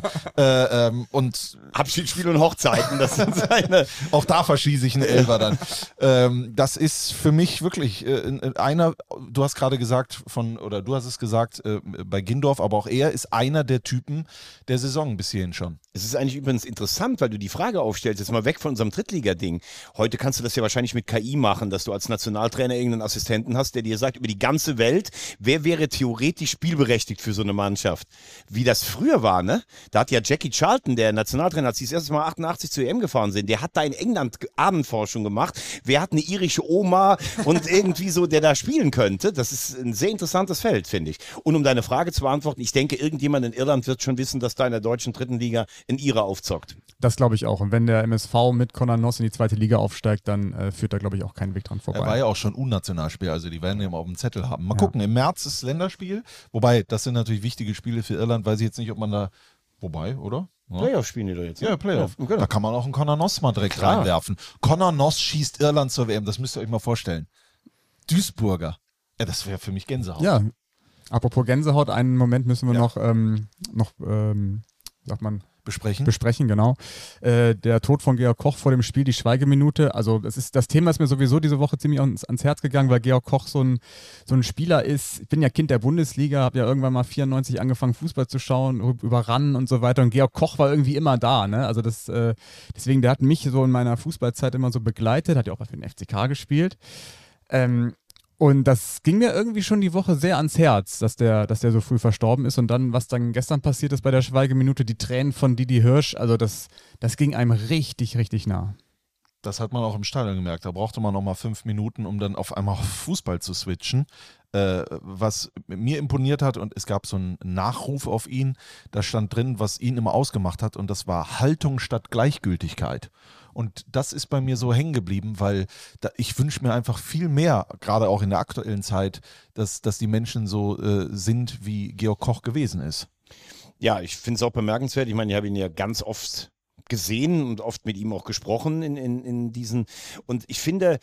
Und Abschiedsspiel und Hochzeiten, das sind seine. auch da verschieße ich eine Elfer dann. Das ist für mich wirklich einer, du hast gerade gesagt, du hast es gesagt, bei Gindorf, aber auch er ist einer der Typen der Saison bis hierhin schon. Es ist eigentlich übrigens interessant, weil du die Frage aufstellst, jetzt mal weg von unserem Drittliga-Ding. Heute kannst du das ja wahrscheinlich mit KI machen, dass du als Nationaltrainer irgendeinen Assistenten hast, der dir sagt, über die ganze Welt, wer wäre theoretisch spielberechtigt für so eine Mannschaft. Wie das früher war, ne? Da hat ja Jackie Charlton, der Nationaltrainer, als sie das erste Mal 88 zur EM gefahren sind, der hat da in England Abendforschung gemacht. Wer hat eine irische Oma und irgendwie so, der da spielen könnte? Das ist ein sehr interessantes Feld, finde ich. Und um deine Frage zu beantworten, ich denke, irgendjemand in Irland wird schon wissen, dass da in der deutschen dritten Liga ein Ira aufzockt. Das glaube ich auch. Und wenn der MSV mit Conor Noss in die zweite Liga aufsteigt, dann führt da, glaube ich, auch kein Weg dran vorbei. Er war ja auch schon U-Nationalspieler, also die werden ja mal auf dem Zettel haben. Mal gucken, im März ist Länderspiel, wobei, das sind natürlich wichtige Spiele für Irland, weiß ich jetzt nicht, ob man da, wobei, oder? Ja. Playoff spielen die doch jetzt. Ne? Ja, Playoff. Ja, genau. Da kann man auch einen Conor Noss mal direkt Klar. reinwerfen. Conor Noss schießt Irland zur WM, das müsst ihr euch mal vorstellen. Duisburger. Ja, das wäre für mich Gänsehaut. Ja, apropos Gänsehaut, einen Moment müssen wir Ja. sagt man, besprechen, genau. Der Tod von Georg Koch vor dem Spiel, die Schweigeminute. Also das Thema ist mir sowieso diese Woche ziemlich ans Herz gegangen, weil Georg Koch so ein Spieler ist. Ich bin ja Kind der Bundesliga, habe ja irgendwann mal 94 angefangen, Fußball zu schauen, überrannen und so weiter. Und Georg Koch war irgendwie immer da, ne? Also deswegen, der hat mich so in meiner Fußballzeit immer so begleitet, hat ja auch für den FCK gespielt. Und das ging mir irgendwie schon die Woche sehr ans Herz, dass der so früh verstorben ist. Und dann, was dann gestern passiert ist bei der Schweigeminute, die Tränen von Didi Hirsch, also das ging einem richtig, richtig nah. Das hat man auch im Stadion gemerkt. Da brauchte man noch mal 5 Minuten, um dann auf einmal auf Fußball zu switchen. Was mir imponiert hat, und es gab so einen Nachruf auf ihn, da stand drin, was ihn immer ausgemacht hat, und das war Haltung statt Gleichgültigkeit. Und das ist bei mir so hängen geblieben, weil ich wünsche mir einfach viel mehr, gerade auch in der aktuellen Zeit, dass die Menschen so sind, wie Georg Koch gewesen ist. Ja, ich finde es auch bemerkenswert. Ich meine, ich habe ihn ja ganz oft gesehen und oft mit ihm auch gesprochen in diesen. Und ich finde,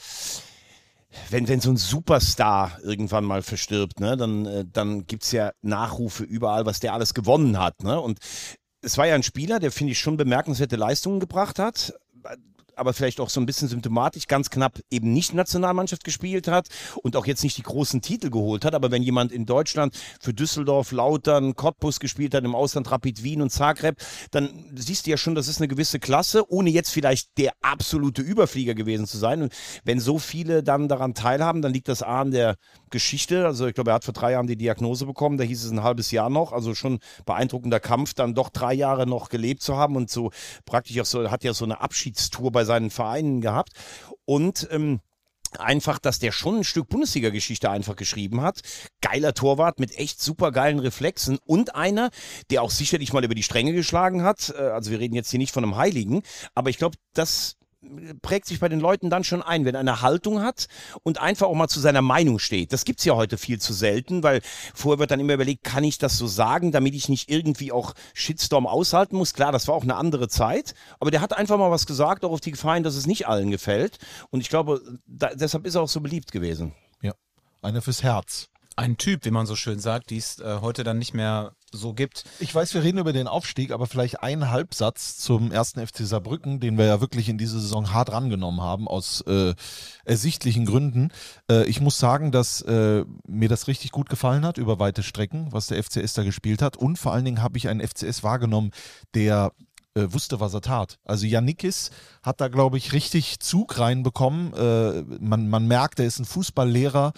wenn so ein Superstar irgendwann mal verstirbt, ne, dann gibt es ja Nachrufe überall, was der alles gewonnen hat. Ne? Und es war ja ein Spieler, der, finde ich, schon bemerkenswerte Leistungen gebracht hat, aber vielleicht auch so ein bisschen symptomatisch, ganz knapp eben nicht Nationalmannschaft gespielt hat und auch jetzt nicht die großen Titel geholt hat. Aber wenn jemand in Deutschland für Düsseldorf, Lautern, Cottbus gespielt hat, im Ausland Rapid Wien und Zagreb, dann siehst du ja schon, das ist eine gewisse Klasse, ohne jetzt vielleicht der absolute Überflieger gewesen zu sein. Und wenn so viele dann daran teilhaben, dann liegt das an der Geschichte. Also ich glaube, er hat vor 3 Jahren die Diagnose bekommen, da hieß es ein halbes Jahr noch, also schon beeindruckender Kampf, dann doch 3 Jahre noch gelebt zu haben und so praktisch auch so, hat ja so eine Abschiedstour bei seinen Vereinen gehabt und einfach, dass der schon ein Stück Bundesliga-Geschichte einfach geschrieben hat. Geiler Torwart mit echt super geilen Reflexen und einer, der auch sicherlich mal über die Stränge geschlagen hat. Also wir reden jetzt hier nicht von einem Heiligen, aber ich glaube, das prägt sich bei den Leuten dann schon ein, wenn er eine Haltung hat und einfach auch mal zu seiner Meinung steht. Das gibt's ja heute viel zu selten, weil vorher wird dann immer überlegt, kann ich das so sagen, damit ich nicht irgendwie auch Shitstorm aushalten muss. Klar, das war auch eine andere Zeit, aber der hat einfach mal was gesagt, auch auf die Gefahr hin, dass es nicht allen gefällt. Und ich glaube, deshalb ist er auch so beliebt gewesen. Ja, einer fürs Herz. Ein Typ, wie man so schön sagt, die es heute dann nicht mehr so gibt. Ich weiß, wir reden über den Aufstieg, aber vielleicht einen Halbsatz zum 1. FC Saarbrücken, den wir ja wirklich in dieser Saison hart rangenommen haben, aus ersichtlichen Gründen. Ich muss sagen, dass mir das richtig gut gefallen hat über weite Strecken, was der FCS da gespielt hat. Und vor allen Dingen habe ich einen FCS wahrgenommen, der wusste, was er tat. Also Yannickis hat da, glaube ich, richtig Zug reinbekommen. Man merkt, er ist ein Fußballlehrer.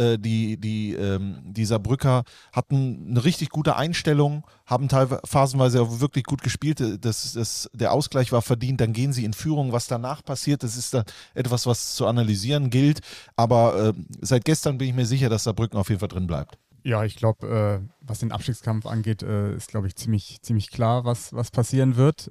Die Saarbrücker hatten eine richtig gute Einstellung, haben phasenweise auch wirklich gut gespielt. Der Ausgleich war verdient, dann gehen sie in Führung. Was danach passiert, das ist da etwas, was zu analysieren gilt. Aber seit gestern bin ich mir sicher, dass Saarbrücken auf jeden Fall drin bleibt. Ja, ich glaube, was den Abstiegskampf angeht, ist, glaube ich, ziemlich klar, was passieren wird.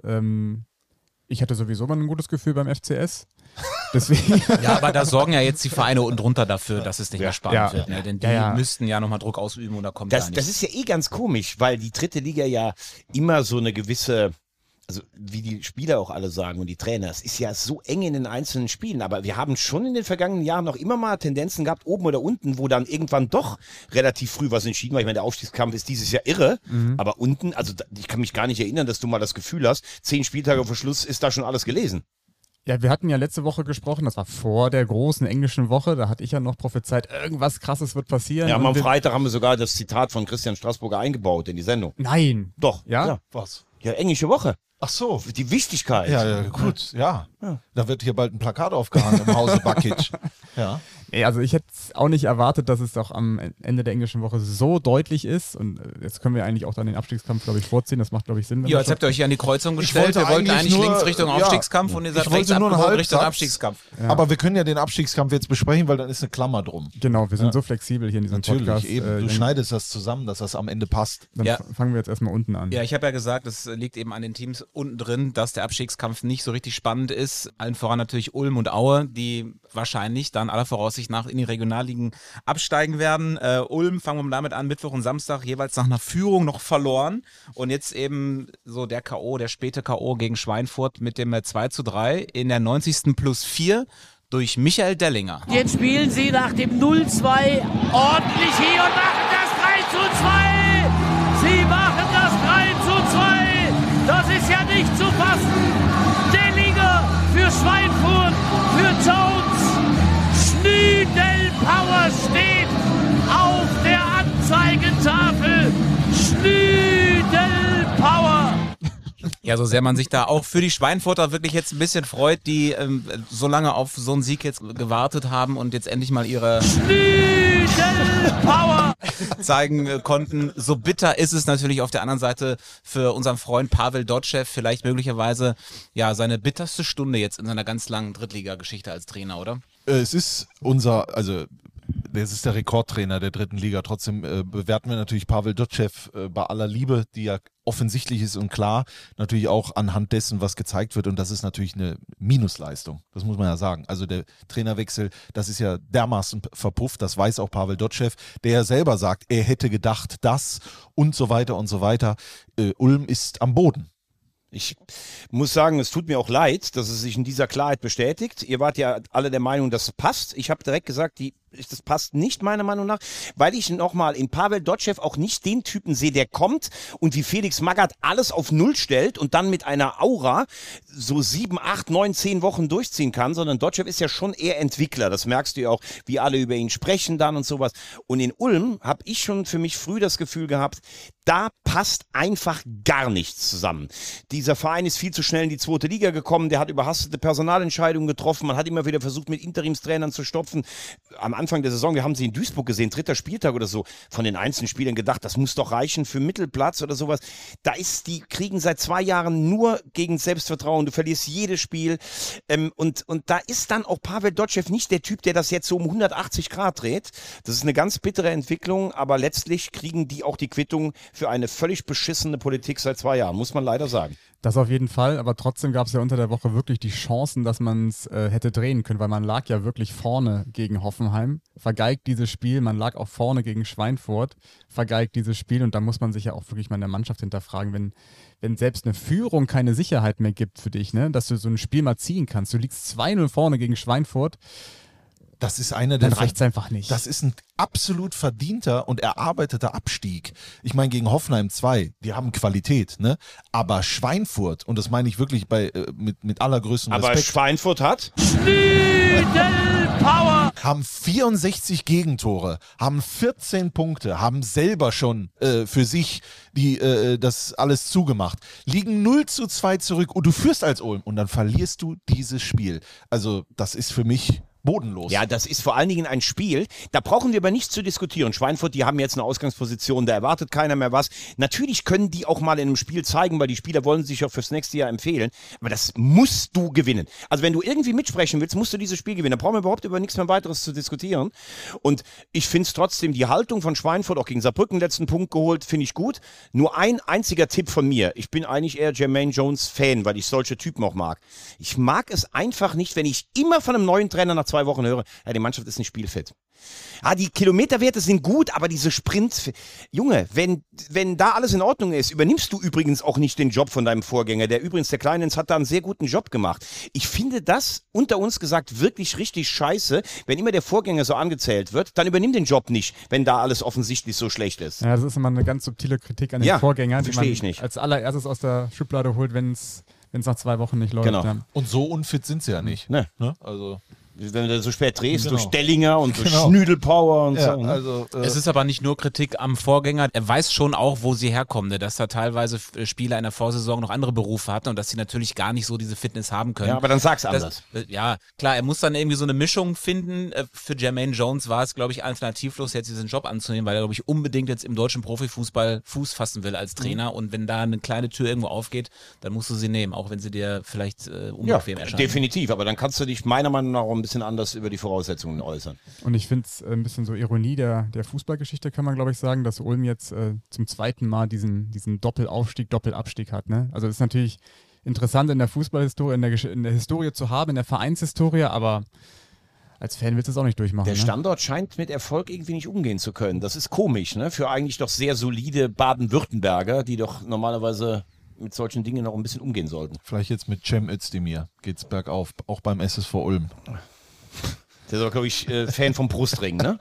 Ich hatte sowieso mal ein gutes Gefühl beim FCS. Deswegen. Ja, aber da sorgen ja jetzt die Vereine unten drunter dafür, dass es nicht mehr spannend wird. Ne? Denn die müssten ja nochmal Druck ausüben und da kommt gar nichts. Das ist ja eh ganz komisch, weil die 3. Liga ja immer so eine gewisse, also wie die Spieler auch alle sagen und die Trainer, es ist ja so eng in den einzelnen Spielen, aber wir haben schon in den vergangenen Jahren noch immer mal Tendenzen gehabt, oben oder unten, wo dann irgendwann doch relativ früh was entschieden war. Ich meine, der Aufstiegskampf ist dieses Jahr irre, aber unten, also ich kann mich gar nicht erinnern, dass du mal das Gefühl hast, 10 Spieltage vor Schluss ist da schon alles gelesen. Ja, wir hatten ja letzte Woche gesprochen, das war vor der großen englischen Woche, da hatte ich ja noch prophezeit, irgendwas Krasses wird passieren. Ja, am Freitag haben wir sogar das Zitat von Christian Straßburger eingebaut in die Sendung. Nein. Doch. Ja? Was? Ja, englische Woche. Ach so. Die Wichtigkeit. Ja, gut, ja. Da wird hier bald ein Plakat aufgehangen im Hause Bakic. Ja. Nee, also ich hätte auch nicht erwartet, dass es auch am Ende der englischen Woche so deutlich ist. Und jetzt können wir eigentlich auch dann den Abstiegskampf, glaube ich, vorziehen. Das macht, glaube ich, Sinn. Ja, jetzt habt ihr euch hier an die Kreuzung gestellt. Wir wollten eigentlich links Richtung Aufstiegskampf und ihr seid rechts abgewogen Richtung Abstiegskampf. Ja. Aber wir können ja den Abstiegskampf jetzt besprechen, weil dann ist eine Klammer drum. Genau, wir sind so flexibel hier in diesem Podcast. Natürlich, eben. Du schneidest das zusammen, dass das am Ende passt. Dann fangen wir jetzt erstmal unten an. Ja, ich habe ja gesagt, es liegt eben an den Teams unten drin, dass der Abstiegskampf nicht so richtig spannend ist. Allen voran natürlich Ulm und Aue, die wahrscheinlich dann aller Voraussicht nach in die Regionalligen absteigen werden. Ulm, fangen wir damit an, Mittwoch und Samstag jeweils nach einer Führung noch verloren und jetzt eben so der späte K.O. gegen Schweinfurt mit dem 2:3 in der 90. +4 durch Michael Dellinger. Jetzt spielen sie nach dem 0:2 ordentlich hier und machen das 3:2. Sie machen das 3:2. Das ist ja nicht zu fassen. Delinger für Schweinfurt, für Jones. Schnüdelpower steht auf der Anzeigetafel. Schnüdelpower. Ja, so sehr man sich da auch für die Schweinfurter wirklich jetzt ein bisschen freut, die so lange auf so einen Sieg jetzt gewartet haben und jetzt endlich mal ihre Power zeigen konnten. So bitter ist es natürlich auf der anderen Seite für unseren Freund Pavel Dotschew, vielleicht möglicherweise ja seine bitterste Stunde jetzt in seiner ganz langen Drittligageschichte als Trainer, oder? Es ist das ist der Rekordtrainer der dritten Liga. Trotzdem bewerten wir natürlich Pavel Dotschew bei aller Liebe, die ja offensichtlich ist und klar, natürlich auch anhand dessen, was gezeigt wird. Und das ist natürlich eine Minusleistung. Das muss man ja sagen. Also der Trainerwechsel, das ist ja dermaßen verpufft. Das weiß auch Pavel Dotschew, der ja selber sagt, er hätte gedacht, das und so weiter und so weiter. Ulm ist am Boden. Ich muss sagen, es tut mir auch leid, dass es sich in dieser Klarheit bestätigt. Ihr wart ja alle der Meinung, dass es passt. Ich habe direkt gesagt, das passt nicht meiner Meinung nach, weil ich nochmal in Pavel Dotschew auch nicht den Typen sehe, der kommt und wie Felix Magath alles auf Null stellt und dann mit einer Aura so 7, 8, 9, 10 Wochen durchziehen kann, sondern Dotschew ist ja schon eher Entwickler. Das merkst du ja auch, wie alle über ihn sprechen dann und sowas. Und in Ulm habe ich schon für mich früh das Gefühl gehabt, da passt einfach gar nichts zusammen. Dieser Verein ist viel zu schnell in die zweite Liga gekommen, der hat überhastete Personalentscheidungen getroffen, man hat immer wieder versucht, mit Interimstrainern zu stopfen. Am Anfang der Saison, wir haben sie in Duisburg gesehen, 3. Spieltag oder so, von den einzelnen Spielern gedacht, das muss doch reichen für Mittelplatz oder sowas. Die kriegen seit 2 Jahren nur gegen Selbstvertrauen, du verlierst jedes Spiel und da ist dann auch Pavel Dotschew nicht der Typ, der das jetzt so um 180 Grad dreht. Das ist eine ganz bittere Entwicklung, aber letztlich kriegen die auch die Quittung für eine völlig beschissene Politik seit 2 Jahren, muss man leider sagen. Das auf jeden Fall, aber trotzdem gab es ja unter der Woche wirklich die Chancen, dass man es hätte drehen können, weil man lag ja wirklich vorne gegen Hoffenheim, vergeigt dieses Spiel, man lag auch vorne gegen Schweinfurt, vergeigt dieses Spiel und da muss man sich ja auch wirklich mal in der Mannschaft hinterfragen, wenn selbst eine Führung keine Sicherheit mehr gibt für dich, ne, dass du so ein Spiel mal ziehen kannst. Du liegst 2-0 vorne gegen Schweinfurt. Das ist einer der. Dann reicht's einfach nicht. Das ist ein absolut verdienter und erarbeiteter Abstieg. Ich meine, gegen Hoffenheim 2, die haben Qualität, ne? Aber Schweinfurt, und das meine ich wirklich mit allergrößtem Respekt. Aber Schweinfurt hat Power. Haben 64 Gegentore, haben 14 Punkte, haben selber schon für sich das alles zugemacht, liegen 0-2 zurück und du führst als Ulm und dann verlierst du dieses Spiel. Also das ist für mich bodenlos. Ja, das ist vor allen Dingen ein Spiel, da brauchen wir aber nichts zu diskutieren. Schweinfurt, die haben jetzt eine Ausgangsposition, da erwartet keiner mehr was. Natürlich können die auch mal in einem Spiel zeigen, weil die Spieler wollen sich auch fürs nächste Jahr empfehlen, aber das musst du gewinnen. Also wenn du irgendwie mitsprechen willst, musst du dieses Spiel gewinnen. Da brauchen wir überhaupt über nichts mehr weiteres zu diskutieren. Und ich finde es trotzdem, die Haltung von Schweinfurt, auch gegen Saarbrücken letzten Punkt geholt, finde ich gut. Nur ein einziger Tipp von mir. Ich bin eigentlich eher Jermaine Jones Fan, weil ich solche Typen auch mag. Ich mag es einfach nicht, wenn ich immer von einem neuen Trainer nach 2 Wochen höre, ja, die Mannschaft ist nicht spielfit. Die Kilometerwerte sind gut, aber diese Sprints, Junge, wenn da alles in Ordnung ist, übernimmst du übrigens auch nicht den Job von deinem Vorgänger, der übrigens, der Kleinens, hat da einen sehr guten Job gemacht. Ich finde das, unter uns gesagt, wirklich richtig scheiße, wenn immer der Vorgänger so angezählt wird, dann übernimm den Job nicht, wenn da alles offensichtlich so schlecht ist. Ja, das ist immer eine ganz subtile Kritik an den Vorgängern, die man ich nicht. als allererstes aus der Schublade holt, wenn es nach 2 Wochen nicht läuft. Genau. Ja. Und so unfit sind sie ja nicht. Ne? Also wenn du so spät drehst, Genau. durch Dellinger und durch Genau. Schnüdelpower und ja, so. Ne? also Es ist aber nicht nur Kritik am Vorgänger. Er weiß schon auch, wo sie herkommen, ne? Dass da teilweise Spieler in der Vorsaison noch andere Berufe hatten und dass sie natürlich gar nicht so diese Fitness haben können. Ja, aber dann sag's anders. Ja, klar, er muss dann irgendwie so eine Mischung finden. Für Jermaine Jones war es, glaube ich, alternativlos, jetzt diesen Job anzunehmen, weil er, glaube ich, unbedingt jetzt im deutschen Profifußball Fuß fassen will als Trainer. Und wenn da eine kleine Tür irgendwo aufgeht, dann musst du sie nehmen, auch wenn sie dir vielleicht unbequem erscheint. Definitiv, aber dann kannst du dich meiner Meinung nach auch ein bisschen anders über die Voraussetzungen äußern. Und ich finde es ein bisschen so Ironie der Fußballgeschichte, kann man glaube ich sagen, dass Ulm jetzt zum 2. Mal diesen Doppelaufstieg, Doppelabstieg hat. Ne? Also das ist natürlich interessant in der Fußballhistorie, in der Historie zu haben, in der Vereinshistorie, aber als Fan willst du es auch nicht durchmachen. Der ne? Standort scheint mit Erfolg irgendwie nicht umgehen zu können. Das ist komisch, ne? Für eigentlich doch sehr solide Baden-Württemberger, die doch normalerweise mit solchen Dingen noch ein bisschen umgehen sollten. vielleicht jetzt mit Cem Özdemir geht's bergauf, auch beim SSV Ulm. Der ist doch, glaube ich, Fan vom Brustring, ne?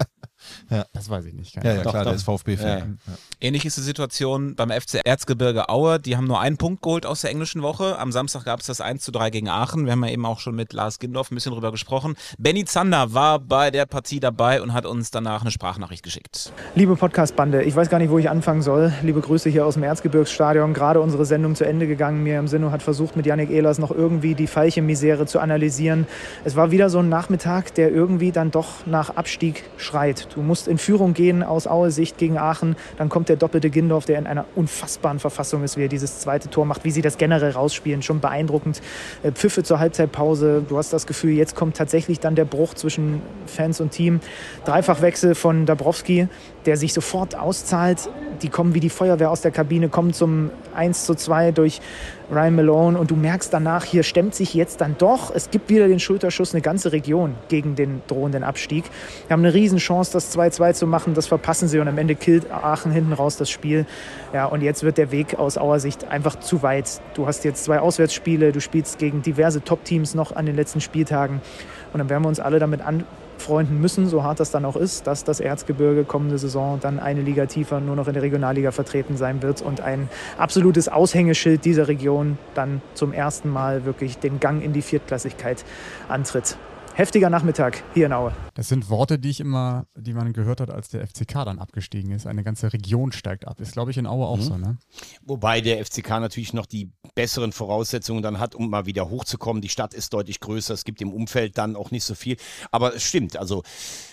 Das weiß ich nicht. Ja, klar, der ist VfB-Fan. Ja. Ähnlich ist die Situation beim FC Erzgebirge Aue. Die haben nur einen Punkt geholt aus der englischen Woche. Am Samstag gab es das 1:3 gegen Aachen. Wir haben ja eben auch schon mit Lars Gindorf ein bisschen drüber gesprochen. Benny Zander war bei der Partie dabei und hat uns danach eine Sprachnachricht geschickt. Liebe Podcast-Bande, ich weiß gar nicht, wo ich anfangen soll. Liebe Grüße hier aus dem Erzgebirgsstadion. Gerade unsere Sendung zu Ende gegangen. Miriam Sinno hat versucht, mit Yannick Ehlers noch irgendwie die Veilchen-Misere zu analysieren. Es war wieder so ein Nachmittag, der irgendwie dann doch nach Abstieg schreit. Du musst in Führung gehen aus Aue-Sicht gegen Aachen. Dann kommt der doppelte Gindorf, der in einer unfassbaren Verfassung ist, wie er dieses zweite Tor macht, wie sie das generell rausspielen. Schon beeindruckend. Pfiffe zur Halbzeitpause. Du hast das Gefühl, jetzt kommt tatsächlich dann der Bruch zwischen Fans und Team. Dreifachwechsel von Dabrowski, der sich sofort auszahlt. Die kommen wie die Feuerwehr aus der Kabine, kommen zum 1:2 durch Ryan Malone und du merkst danach, hier stemmt sich jetzt dann doch. Es gibt wieder den Schulterschuss, eine ganze Region gegen den drohenden Abstieg. Wir haben eine Riesenchance, das 2:2 zu machen, das verpassen sie und am Ende killt Aachen hinten raus das Spiel. Ja, und jetzt wird der Weg aus Auer Sicht einfach zu weit. Du hast jetzt 2 Auswärtsspiele, du spielst gegen diverse Top-Teams noch an den letzten Spieltagen und dann werden wir uns alle damit anfreunden müssen, so hart das dann auch ist, dass das Erzgebirge kommende Saison dann eine Liga tiefer nur noch in der Regionalliga vertreten sein wird und ein absolutes Aushängeschild dieser Region dann zum ersten Mal wirklich den Gang in die Viertklassigkeit antritt. Heftiger Nachmittag hier in Aue. Das sind Worte, die man gehört hat, als der FCK dann abgestiegen ist. Eine ganze Region steigt ab. Ist, glaube ich, in Aue auch so, ne? Wobei der FCK natürlich noch die besseren Voraussetzungen dann hat, um mal wieder hochzukommen. Die Stadt ist deutlich größer, es gibt im Umfeld dann auch nicht so viel. Aber es stimmt, also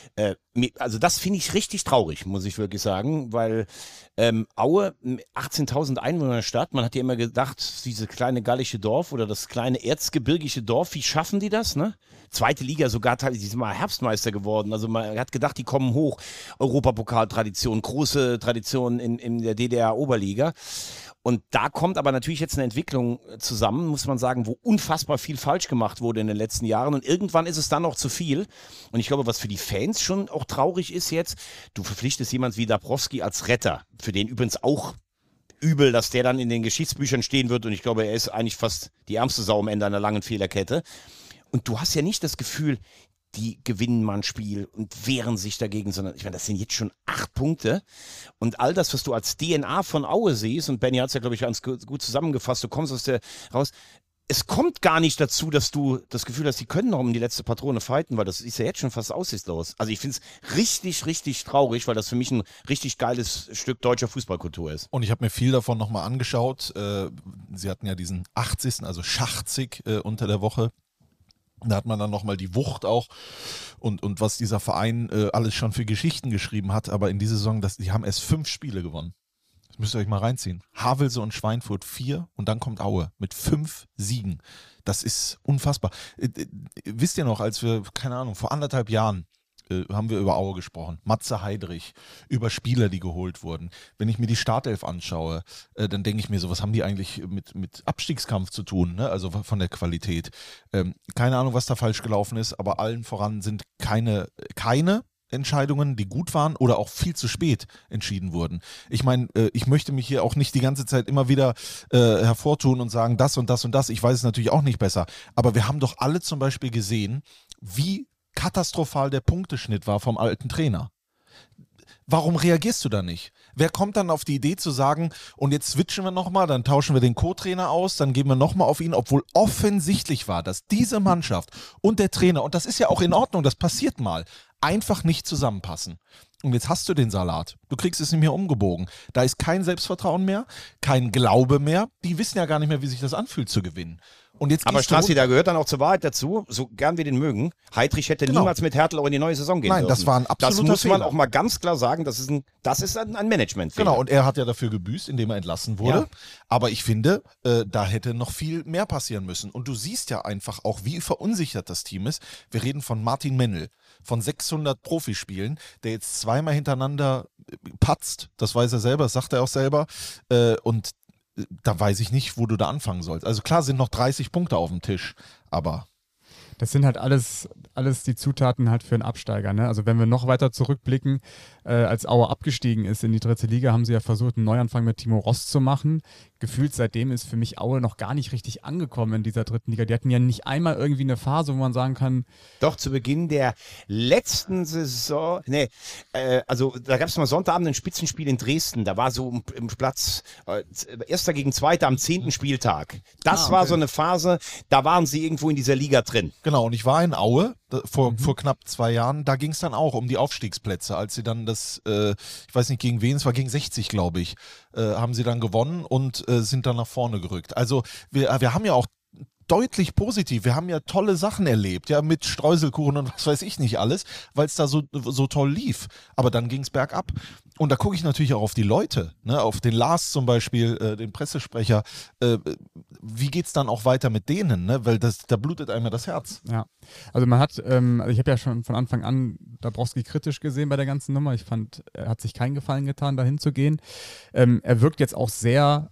das finde ich richtig traurig, muss ich wirklich sagen, weil Aue, 18.000 Einwohner Stadt, man hat ja immer gedacht, diese kleine gallische Dorf oder das kleine erzgebirgische Dorf, wie schaffen die das, ne? Zweite Liga sogar, die sind mal Herbstmeister geworden, also man hat gedacht, die kommen hoch, Europapokaltradition, große Tradition in der DDR-Oberliga. Und da kommt aber natürlich jetzt eine Entwicklung zusammen, muss man sagen, wo unfassbar viel falsch gemacht wurde in den letzten Jahren. Und irgendwann ist es dann noch zu viel. Und ich glaube, was für die Fans schon auch traurig ist jetzt, du verpflichtest jemanden wie Dabrowski als Retter, für den übrigens auch übel, dass der dann in den Geschichtsbüchern stehen wird. Und ich glaube, er ist eigentlich fast die ärmste Sau am Ende einer langen Fehlerkette. Und du hast ja nicht das Gefühl, die gewinnen mal ein Spiel und wehren sich dagegen, sondern ich meine, das sind jetzt schon 8 Punkte und all das, was du als DNA von Aue siehst, und Benny hat es ja, glaube ich, ganz gut zusammengefasst, du kommst aus der raus, es kommt gar nicht dazu, dass du das Gefühl hast, die können noch um die letzte Patrone fighten, weil das ist ja jetzt schon fast aussichtslos. Also ich finde es richtig, richtig traurig, weil das für mich ein richtig geiles Stück deutscher Fußballkultur ist. Und ich habe mir viel davon nochmal angeschaut. Sie hatten ja diesen 80., also Schachzig unter der Woche. Da hat man dann nochmal die Wucht auch und was dieser Verein alles schon für Geschichten geschrieben hat. Aber in dieser Saison, die haben erst 5 Spiele gewonnen. Das müsst ihr euch mal reinziehen. Havelse und Schweinfurt 4 und dann kommt Aue mit 5 Siegen. Das ist unfassbar. Wisst ihr noch, als wir, keine Ahnung, vor 1,5 Jahren haben wir über Aue gesprochen. Matze Heidrich, über Spieler, die geholt wurden. Wenn ich mir die Startelf anschaue, dann denke ich mir so, was haben die eigentlich mit Abstiegskampf zu tun, ne? Also von der Qualität. Keine Ahnung, was da falsch gelaufen ist, aber allen voran sind keine Entscheidungen, die gut waren oder auch viel zu spät entschieden wurden. Ich meine, ich möchte mich hier auch nicht die ganze Zeit immer wieder hervortun und sagen, das und das und das. Ich weiß es natürlich auch nicht besser. Aber wir haben doch alle zum Beispiel gesehen, wie katastrophal der Punkteschnitt war vom alten Trainer. Warum reagierst du da nicht? Wer kommt dann auf die Idee zu sagen, und jetzt switchen wir nochmal, dann tauschen wir den Co-Trainer aus, dann gehen wir nochmal auf ihn, obwohl offensichtlich war, dass diese Mannschaft und der Trainer, und das ist ja auch in Ordnung, das passiert mal, einfach nicht zusammenpassen. Und jetzt hast du den Salat. Du kriegst es nicht mehr umgebogen. Da ist kein Selbstvertrauen mehr, kein Glaube mehr. Die wissen ja gar nicht mehr, wie sich das anfühlt zu gewinnen. Und jetzt aber Strassi, da gehört dann auch zur Wahrheit dazu, so gern wir den mögen, Heidrich hätte niemals mit Hertel auch in die neue Saison gehen dürfen. Nein, das war ein absoluter Fehler. Das muss man auch mal ganz klar sagen, das ist ein Managementfehler. Genau, und er hat ja dafür gebüßt, indem er entlassen wurde. Ja. Aber ich finde, da hätte noch viel mehr passieren müssen. Und du siehst ja einfach auch, wie verunsichert das Team ist. Wir reden von Martin Mennel, von 600 Profispielen, der jetzt 2-mal hintereinander patzt. Das weiß er selber, das sagt er auch selber. Und da weiß ich nicht, wo du da anfangen sollst. Also klar sind noch 30 Punkte auf dem Tisch, aber Das sind halt alles die Zutaten halt für einen Absteiger. Ne? Also wenn wir noch weiter zurückblicken, als Aue abgestiegen ist in die 3. Liga, haben sie ja versucht, einen Neuanfang mit Timo Ross zu machen. Gefühlt seitdem ist für mich Aue noch gar nicht richtig angekommen in dieser 3. Liga. Die hatten ja nicht einmal irgendwie eine Phase, wo man sagen kann... Doch, zu Beginn der letzten Saison, also da gab es mal Sonntagabend ein Spitzenspiel in Dresden. Da war so im Platz Erster gegen Zweiter am 10. Spieltag. Das war so eine Phase, da waren sie irgendwo in dieser Liga drin. Genau, und ich war in Aue vor knapp 2 Jahren, da ging es dann auch um die Aufstiegsplätze, als sie dann das, ich weiß nicht gegen wen, es war gegen 60, glaube ich, haben sie dann gewonnen und sind dann nach vorne gerückt. Also wir haben ja auch deutlich positiv. Wir haben ja tolle Sachen erlebt, ja, mit Streuselkuchen und was weiß ich nicht alles, weil es da so toll lief. Aber dann ging es bergab. Und da gucke ich natürlich auch auf die Leute, ne, auf den Lars zum Beispiel, den Pressesprecher. Wie geht es dann auch weiter mit denen? Ne? Weil da blutet einem ja das Herz. Ja, also man hat, also ich habe ja schon von Anfang an Dabrowski kritisch gesehen bei der ganzen Nummer. Ich fand, er hat sich keinen Gefallen getan, dahin zu gehen. Er wirkt jetzt auch sehr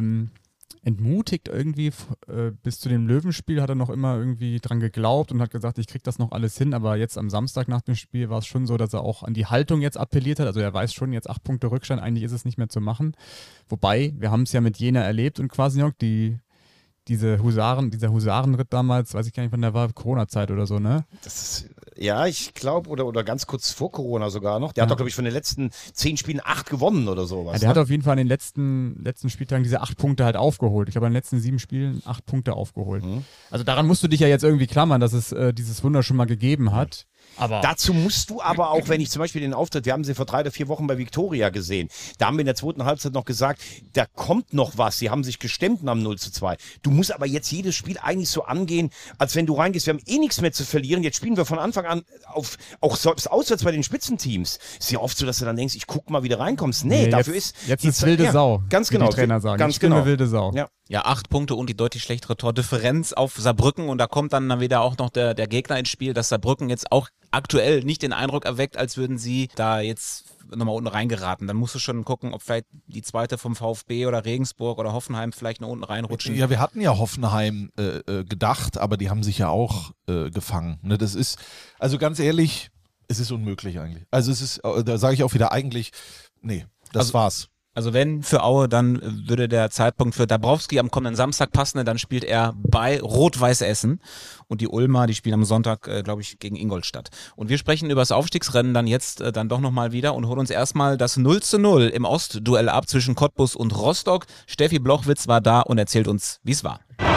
entmutigt irgendwie. Bis zu dem Löwenspiel hat er noch immer irgendwie dran geglaubt und hat gesagt, ich krieg das noch alles hin, aber jetzt am Samstag nach dem Spiel war es schon so, dass er auch an die Haltung jetzt appelliert hat, also er weiß schon, jetzt 8 Punkte Rückstand, eigentlich ist es nicht mehr zu machen, wobei, wir haben es ja mit Jena erlebt und Kwasniok, dieser Husarenritt damals, weiß ich gar nicht, wann der war, Corona-Zeit oder so, ne? Ja, ich glaube, oder ganz kurz vor Corona sogar noch. Der hat doch, glaube ich, von den letzten 10 Spielen 8 gewonnen oder sowas. Ja, der hat auf jeden Fall in den letzten Spieltagen diese 8 Punkte halt aufgeholt. Ich habe in den letzten 7 Spielen 8 Punkte aufgeholt. Also daran musst du dich ja jetzt irgendwie klammern, dass es dieses Wunder schon mal gegeben hat. Aber dazu musst du aber auch, wenn ich zum Beispiel den Auftritt, wir haben sie vor 3 oder 4 Wochen bei Viktoria gesehen, da haben wir in der 2. Halbzeit noch gesagt, da kommt noch was, sie haben sich gestemmt und haben 0:2. Du musst aber jetzt jedes Spiel eigentlich so angehen, als wenn du reingehst, wir haben eh nichts mehr zu verlieren, jetzt spielen wir von Anfang an auch selbst auswärts bei den Spitzenteams. Ist ja oft so, dass du dann denkst, ich guck mal, wie du reinkommst. Nee, dafür jetzt ist wilde Sau, ganz genau, wie die Trainer sagen. Ganz genau. Wilde Sau. Ja, 8 Punkte und die deutlich schlechtere Tordifferenz auf Saarbrücken und da kommt dann wieder auch noch der Gegner ins Spiel, dass Saarbrücken jetzt auch aktuell nicht den Eindruck erweckt, als würden sie da jetzt nochmal unten reingeraten. Dann musst du schon gucken, ob vielleicht die zweite vom VfB oder Regensburg oder Hoffenheim vielleicht noch unten reinrutschen. Ja, wir hatten ja Hoffenheim gedacht, aber die haben sich ja auch gefangen. Ne, das ist, also ganz ehrlich, es ist unmöglich eigentlich. Also es ist, da sage ich auch wieder eigentlich, nee, das war's. Also wenn für Aue, dann würde der Zeitpunkt für Dabrowski am kommenden Samstag passen, dann spielt er bei Rot-Weiß Essen und die Ulmer, die spielen am Sonntag, glaube ich, gegen Ingolstadt. Und wir sprechen über das Aufstiegsrennen dann jetzt dann doch nochmal wieder und holen uns erstmal das 0:0 im Ostduell ab zwischen Cottbus und Rostock. Steffi Blochwitz war da und erzählt uns, wie es war.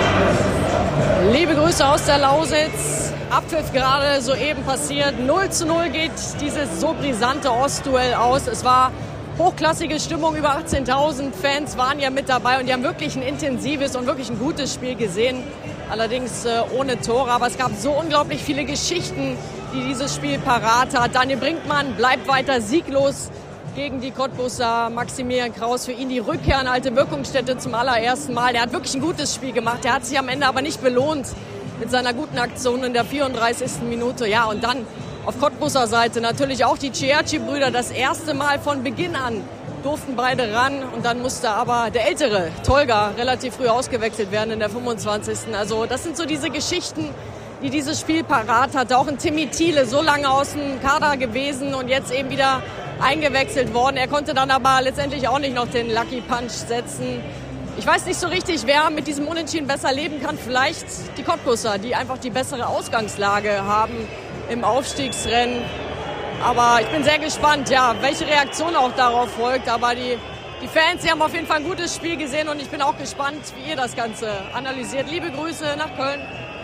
Liebe Grüße aus der Lausitz. Abpfiff gerade soeben passiert. 0:0 geht dieses so brisante Ostduell aus. Es war hochklassige Stimmung, über 18.000 Fans waren ja mit dabei und die haben wirklich ein intensives und wirklich ein gutes Spiel gesehen. Allerdings ohne Tore, aber es gab so unglaublich viele Geschichten, die dieses Spiel parat hat. Daniel Brinkmann bleibt weiter sieglos gegen die Cottbusser. Maximilian Kraus, für ihn die Rückkehr an alte Wirkungsstätte zum allerersten Mal. Der hat wirklich ein gutes Spiel gemacht, der hat sich am Ende aber nicht belohnt mit seiner guten Aktion in der 34. Minute. Ja, und dann auf Cottbusser Seite natürlich auch die Ciacci-Brüder. Das erste Mal von Beginn an durften beide ran. Und dann musste aber der ältere Tolga relativ früh ausgewechselt werden in der 25. Also das sind so diese Geschichten, die dieses Spiel parat hatte. Auch ein Timmy Thiele, so lange aus dem Kader gewesen und jetzt eben wieder eingewechselt worden. Er konnte dann aber letztendlich auch nicht noch den Lucky Punch setzen. Ich weiß nicht so richtig, wer mit diesem Unentschieden besser leben kann. Vielleicht die Cottbusser, die einfach die bessere Ausgangslage haben im Aufstiegsrennen. Aber ich bin sehr gespannt, ja, welche Reaktion auch darauf folgt. Aber die Fans, die haben auf jeden Fall ein gutes Spiel gesehen und ich bin auch gespannt, wie ihr das Ganze analysiert. Liebe Grüße nach Köln.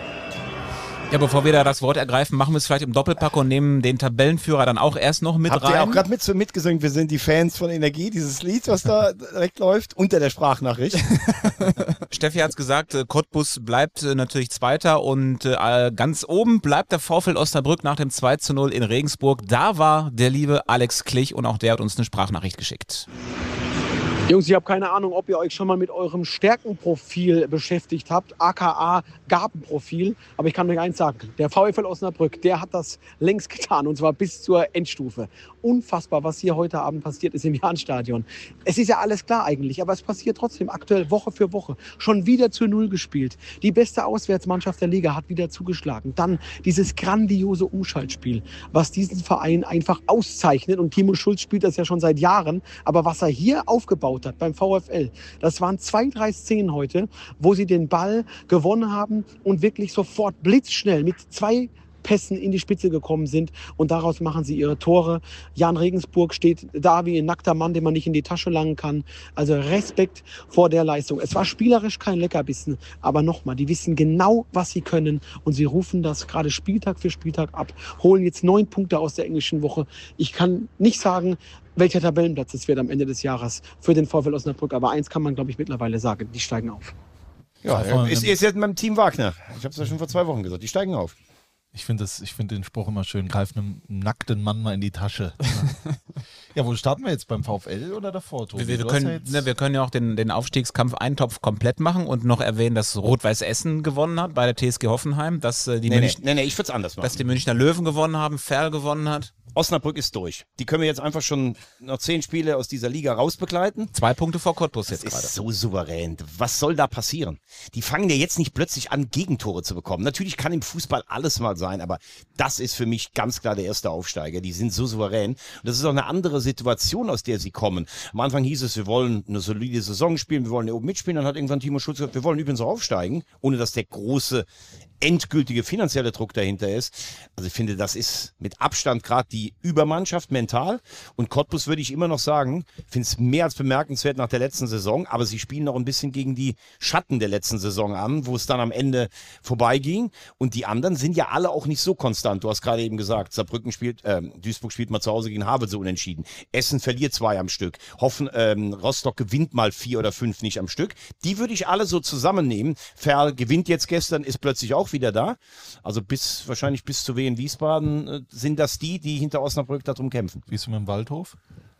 Ja, bevor wir da das Wort ergreifen, machen wir es vielleicht im Doppelpack und nehmen den Tabellenführer dann auch erst noch mit rein. Habt ihr auch gerade mitgesungen, wir sind die Fans von Energie, dieses Lied, was da direkt läuft, unter der Sprachnachricht. Steffi hat es gesagt, Cottbus bleibt natürlich Zweiter und ganz oben bleibt der VfL Osnabrück nach dem 2:0 in Regensburg. Da war der liebe Alex Klich und auch der hat uns eine Sprachnachricht geschickt. Jungs, ich habe keine Ahnung, ob ihr euch schon mal mit eurem Stärkenprofil beschäftigt habt, aka Gabenprofil. Aber ich kann euch eins sagen, der VfL Osnabrück, der hat das längst getan und zwar bis zur Endstufe. Unfassbar, was hier heute Abend passiert ist im Jahnstadion. Es ist ja alles klar eigentlich, aber es passiert trotzdem aktuell Woche für Woche. Schon wieder zu 0 gespielt. Die beste Auswärtsmannschaft der Liga hat wieder zugeschlagen. Dann dieses grandiose Umschaltspiel, was diesen Verein einfach auszeichnet. Und Timo Schulz spielt das ja schon seit Jahren. Aber was er hier aufgebaut hat beim VfL, das waren 2, 3 Szenen heute, wo sie den Ball gewonnen haben und wirklich sofort blitzschnell mit 2 Pässen in die Spitze gekommen sind und daraus machen sie ihre Tore. Jan Regensburg steht da wie ein nackter Mann, den man nicht in die Tasche langen kann. Also Respekt vor der Leistung. Es war spielerisch kein Leckerbissen, aber nochmal, die wissen genau, was sie können und sie rufen das gerade Spieltag für Spieltag ab, holen jetzt 9 Punkte aus der englischen Woche. Ich kann nicht sagen, welcher Tabellenplatz es wird am Ende des Jahres für den VfL Osnabrück, aber eins kann man, glaube ich, mittlerweile sagen, die steigen auf. Ja, ist jetzt mit dem Team Wagner. Ich habe es ja schon vor 2 Wochen gesagt, die steigen auf. Ich finde den Spruch immer schön, greif einem nackten Mann mal in die Tasche. Ja, wo starten wir jetzt? Beim VfL oder davor, Tobi? Wir können ja auch den Aufstiegskampf-Eintopf komplett machen und noch erwähnen, dass Rot-Weiß Essen gewonnen hat bei der TSG Hoffenheim, dass die ich würde es anders machen. Dass die Münchner Löwen gewonnen haben, Ferl gewonnen hat. Osnabrück ist durch. Die können wir jetzt einfach schon noch 10 Spiele aus dieser Liga rausbegleiten. 2 Punkte vor Cottbus jetzt gerade. Das ist so souverän. Was soll da passieren? Die fangen ja jetzt nicht plötzlich an, Gegentore zu bekommen. Natürlich kann im Fußball alles mal sein, aber das ist für mich ganz klar der erste Aufsteiger. Die sind so souverän. Und das ist auch eine andere Situation, aus der sie kommen. Am Anfang hieß es, wir wollen eine solide Saison spielen, wir wollen hier oben mitspielen. Dann hat irgendwann Timo Schulz gesagt, wir wollen übrigens auch aufsteigen, ohne dass der große endgültige finanzielle Druck dahinter ist. Also ich finde, das ist mit Abstand gerade die Übermannschaft mental. Und Cottbus würde ich immer noch sagen, finde es mehr als bemerkenswert nach der letzten Saison, aber sie spielen noch ein bisschen gegen die Schatten der letzten Saison an, wo es dann am Ende vorbeiging. Und die anderen sind ja alle auch nicht so konstant. Du hast gerade eben gesagt, Duisburg spielt mal zu Hause gegen Havelse unentschieden. Essen verliert 2 am Stück. Rostock gewinnt mal 4 oder 5 nicht am Stück. Die würde ich alle so zusammennehmen. Ferl gewinnt jetzt gestern, ist plötzlich auch wieder da. Also wahrscheinlich bis zu Wien Wiesbaden sind das die hinter Osnabrück darum kämpfen. Wie ist es mit dem Waldhof?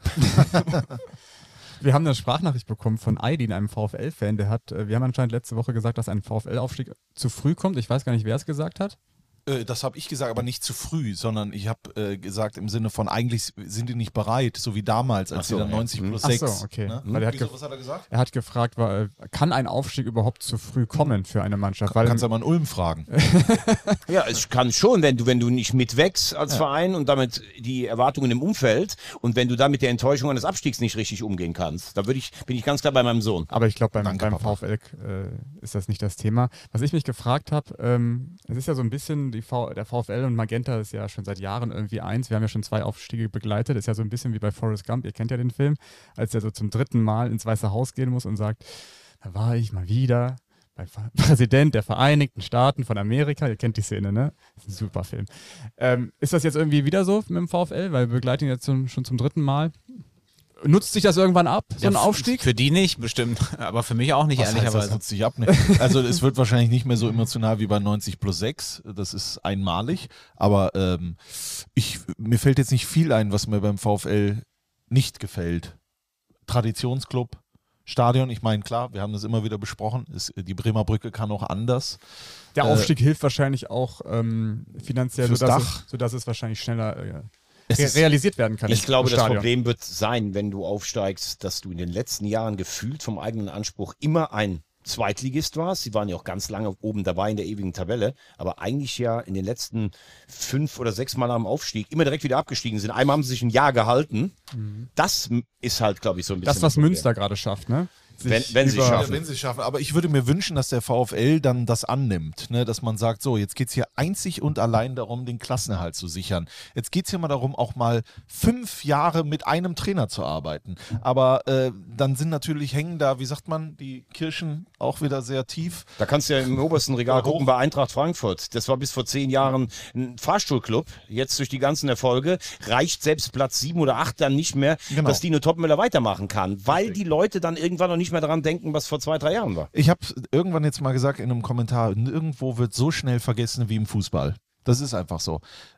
Wir haben eine Sprachnachricht bekommen von Aydin, einem VfL-Fan. Wir haben anscheinend letzte Woche gesagt, dass ein VfL-Aufstieg zu früh kommt. Ich weiß gar nicht, wer es gesagt hat. Das habe ich gesagt, aber nicht zu früh, sondern ich habe gesagt im Sinne von, eigentlich sind die nicht bereit, so wie damals, als sie dann 90+6. Ach so, okay. Ne? Weil was hat er gesagt? Er hat gefragt, kann ein Aufstieg überhaupt zu früh kommen für eine Mannschaft? Kannst du aber in Ulm fragen. Ja, es kann schon, wenn du nicht mitwächst als Verein und damit die Erwartungen im Umfeld und wenn du da mit der Enttäuschung eines Abstiegs nicht richtig umgehen kannst. Da bin ich ganz klar bei meinem Sohn. Aber ich glaube, beim VfL ist das nicht das Thema. Was ich mich gefragt habe, es ist ja so ein bisschen der VfL und Magenta ist ja schon seit Jahren irgendwie eins. Wir haben ja schon 2 Aufstiege begleitet. Ist ja so ein bisschen wie bei Forrest Gump. Ihr kennt ja den Film, als er so zum 3. Mal ins Weiße Haus gehen muss und sagt, da war ich mal wieder beim Präsident der Vereinigten Staaten von Amerika. Ihr kennt die Szene, ne? Das ist ein super Film. Ist das jetzt irgendwie wieder so mit dem VfL? Weil wir begleiten ihn jetzt schon zum 3. Mal. Nutzt sich das irgendwann ab, so ein Aufstieg? Für die nicht, bestimmt. Aber für mich auch nicht, ehrlicherweise. Das nutzt sich ab. Ne? Also es wird wahrscheinlich nicht mehr so emotional wie bei 90+6. Das ist einmalig. Aber mir fällt jetzt nicht viel ein, was mir beim VfL nicht gefällt. Traditionsclub, Stadion, ich meine, klar, wir haben das immer wieder besprochen. Die Bremer Brücke kann auch anders. Der Aufstieg hilft wahrscheinlich auch finanziell, sodass es wahrscheinlich schneller realisiert werden kann. Ich glaube, das Problem wird sein, wenn du aufsteigst, dass du in den letzten Jahren gefühlt vom eigenen Anspruch immer ein Zweitligist warst. Sie waren ja auch ganz lange oben dabei in der ewigen Tabelle, aber eigentlich ja in den letzten 5 oder 6 Mal am Aufstieg immer direkt wieder abgestiegen sind. Einmal haben sie sich ein Jahr gehalten. Das ist halt, glaube ich, so ein bisschen das, was Münster gerade schafft, ne? Wenn sie schaffen. Aber ich würde mir wünschen, dass der VfL dann das annimmt, ne? Dass man sagt, so, jetzt geht es hier einzig und allein darum, den Klassenerhalt zu sichern. Jetzt geht es hier mal darum, auch mal 5 Jahre mit einem Trainer zu arbeiten. Aber dann sind natürlich, hängen da, wie sagt man, die Kirchen auch wieder sehr tief. Da kannst du ja im obersten Regal gucken bei Eintracht Frankfurt. Das war bis vor 10 Jahren ein Fahrstuhlclub. Jetzt durch die ganzen Erfolge reicht selbst Platz 7 oder 8 dann nicht mehr, dass Dino Topmöller weitermachen kann. Weil die Leute dann irgendwann noch nicht mehr daran denken, was vor 2, 3 Jahren war. Ich habe irgendwann jetzt mal gesagt in einem Kommentar, nirgendwo wird so schnell vergessen wie im Fußball. Das ist einfach so.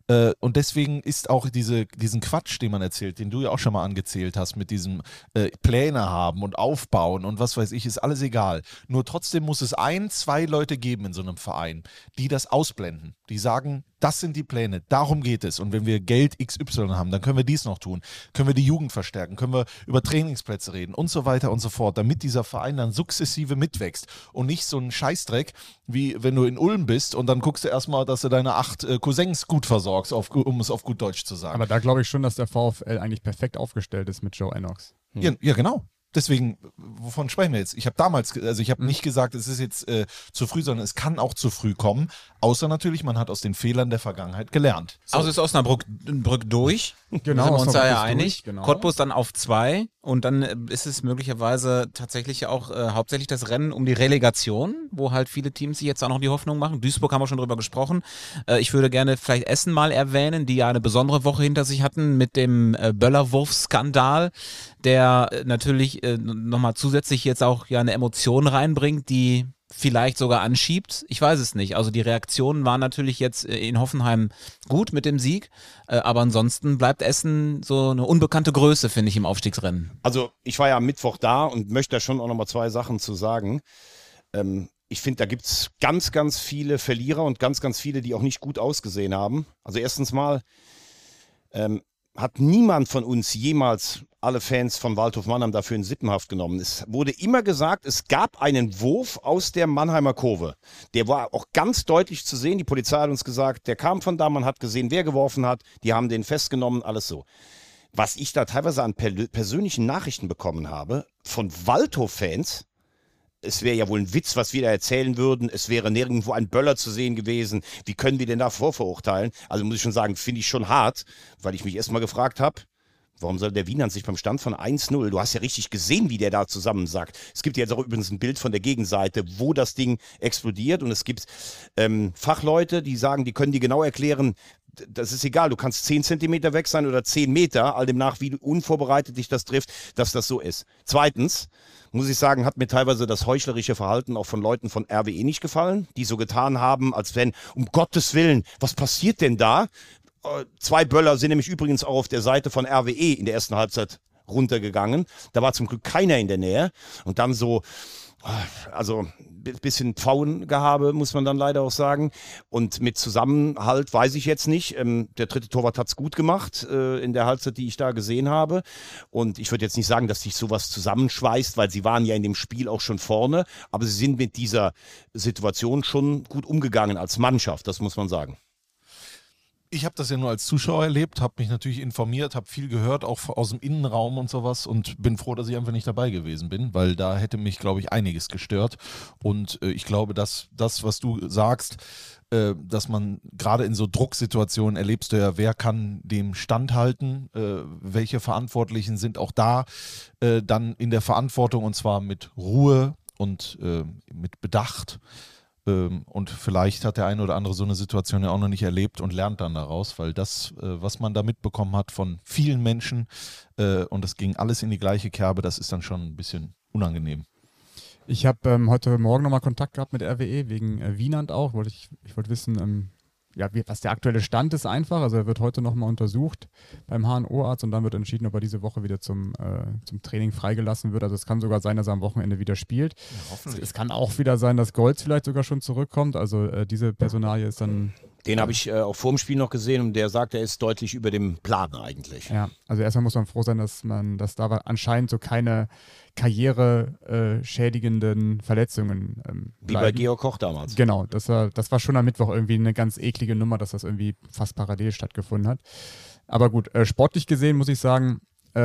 Und deswegen ist auch diesen Quatsch, den man erzählt, den du ja auch schon mal angezählt hast, mit diesem Pläne haben und aufbauen und was weiß ich, ist alles egal. Nur trotzdem muss es 2 Leute geben in so einem Verein, die das ausblenden. Die sagen, das sind die Pläne, darum geht es. Und wenn wir Geld XY haben, dann können wir dies noch tun. Können wir die Jugend verstärken, können wir über Trainingsplätze reden und so weiter und so fort, damit dieser Verein dann sukzessive mitwächst und nicht so ein Scheißdreck, wie wenn du in Ulm bist und dann guckst du erstmal, dass du deine 8 Cousins gut versorgst, um es auf gut Deutsch zu sagen. Aber da glaube ich schon, dass der VfL eigentlich perfekt aufgestellt ist mit Joe Ennox. Ja, genau. Deswegen, wovon sprechen wir jetzt? Ich habe nicht gesagt, es ist jetzt zu früh, sondern es kann auch zu früh kommen, außer natürlich, man hat aus den Fehlern der Vergangenheit gelernt. So. Also ist Osnabrück durch, genau, sind wir uns da ja einig. Durch, genau. Cottbus dann auf 2 und dann ist es möglicherweise tatsächlich auch hauptsächlich das Rennen um die Relegation, wo halt viele Teams sich jetzt auch noch die Hoffnung machen. Duisburg haben wir schon drüber gesprochen. Ich würde gerne vielleicht Essen mal erwähnen, die ja eine besondere Woche hinter sich hatten mit dem Böllerwurf-Skandal, der natürlich nochmal zusätzlich jetzt auch ja eine Emotion reinbringt, die vielleicht sogar anschiebt. Ich weiß es nicht. Also die Reaktionen waren natürlich jetzt in Hoffenheim gut mit dem Sieg, aber ansonsten bleibt Essen so eine unbekannte Größe, finde ich, im Aufstiegsrennen. Also ich war ja am Mittwoch da und möchte da schon auch nochmal 2 Sachen zu sagen. Ich finde, da gibt es ganz, ganz viele Verlierer und ganz, ganz viele, die auch nicht gut ausgesehen haben. Also erstens mal hat niemand von uns jemals alle Fans von Waldhof Mannheim dafür in Sippenhaft genommen. Es wurde immer gesagt, es gab einen Wurf aus der Mannheimer Kurve. Der war auch ganz deutlich zu sehen. Die Polizei hat uns gesagt, der kam von da, man hat gesehen, wer geworfen hat. Die haben den festgenommen, alles so. Was ich da teilweise an persönlichen Nachrichten bekommen habe, von Waldhof-Fans, es wäre ja wohl ein Witz, was wir da erzählen würden. Es wäre nirgendwo ein Böller zu sehen gewesen. Wie können wir denn da vorverurteilen? Also muss ich schon sagen, finde ich schon hart, weil ich mich erstmal gefragt habe, warum soll der Wiener sich beim Stand von 1-0, du hast ja richtig gesehen, wie der da zusammensackt. Es gibt jetzt auch übrigens ein Bild von der Gegenseite, wo das Ding explodiert und es gibt Fachleute, die sagen, die können dir genau erklären, das ist egal, du kannst 10 Zentimeter weg sein oder 10 Meter, all demnach, wie unvorbereitet dich das trifft, dass das so ist. Zweitens, muss ich sagen, hat mir teilweise das heuchlerische Verhalten auch von Leuten von RWE nicht gefallen, die so getan haben, als wenn, um Gottes Willen, was passiert denn da? 2 Böller sind nämlich übrigens auch auf der Seite von RWE in der ersten Halbzeit runtergegangen. Da war zum Glück keiner in der Nähe. Und dann so, also ein bisschen Pfauengehabe, muss man dann leider auch sagen. Und mit Zusammenhalt weiß ich jetzt nicht. Der dritte Torwart hat es gut gemacht in der Halbzeit, die ich da gesehen habe. Und ich würde jetzt nicht sagen, dass sich sowas zusammenschweißt, weil sie waren ja in dem Spiel auch schon vorne. Aber sie sind mit dieser Situation schon gut umgegangen als Mannschaft, das muss man sagen. Ich habe das ja nur als Zuschauer erlebt, habe mich natürlich informiert, habe viel gehört, auch aus dem Innenraum und sowas und bin froh, dass ich einfach nicht dabei gewesen bin, weil da hätte mich, glaube ich, einiges gestört. Und ich glaube, dass das, was du sagst, dass man gerade in so Drucksituationen erlebst du ja, wer kann dem standhalten, welche Verantwortlichen sind auch da dann in der Verantwortung und zwar mit Ruhe und mit Bedacht. Und vielleicht hat der eine oder andere so eine Situation ja auch noch nicht erlebt und lernt dann daraus, weil das, was man da mitbekommen hat von vielen Menschen und das ging alles in die gleiche Kerbe, das ist dann schon ein bisschen unangenehm. Ich habe heute Morgen nochmal Kontakt gehabt mit RWE, wegen Wienand auch. Ich wollte wissen, was der aktuelle Stand ist einfach. Also er wird heute nochmal untersucht beim HNO-Arzt und dann wird entschieden, ob er diese Woche wieder zum Training freigelassen wird. Also es kann sogar sein, dass er am Wochenende wieder spielt. Ja, es kann auch wieder sein, dass Goltz vielleicht sogar schon zurückkommt. Also diese Personalie ist dann... Den habe ich auch vor dem Spiel noch gesehen und der sagt, er ist deutlich über dem Plan eigentlich. Ja, also erstmal muss man froh sein, dass da anscheinend so keine karriereschädigenden Verletzungen wie bei Georg Koch damals. Genau, das war schon am Mittwoch irgendwie eine ganz eklige Nummer, dass das irgendwie fast parallel stattgefunden hat. Aber gut, sportlich gesehen muss ich sagen,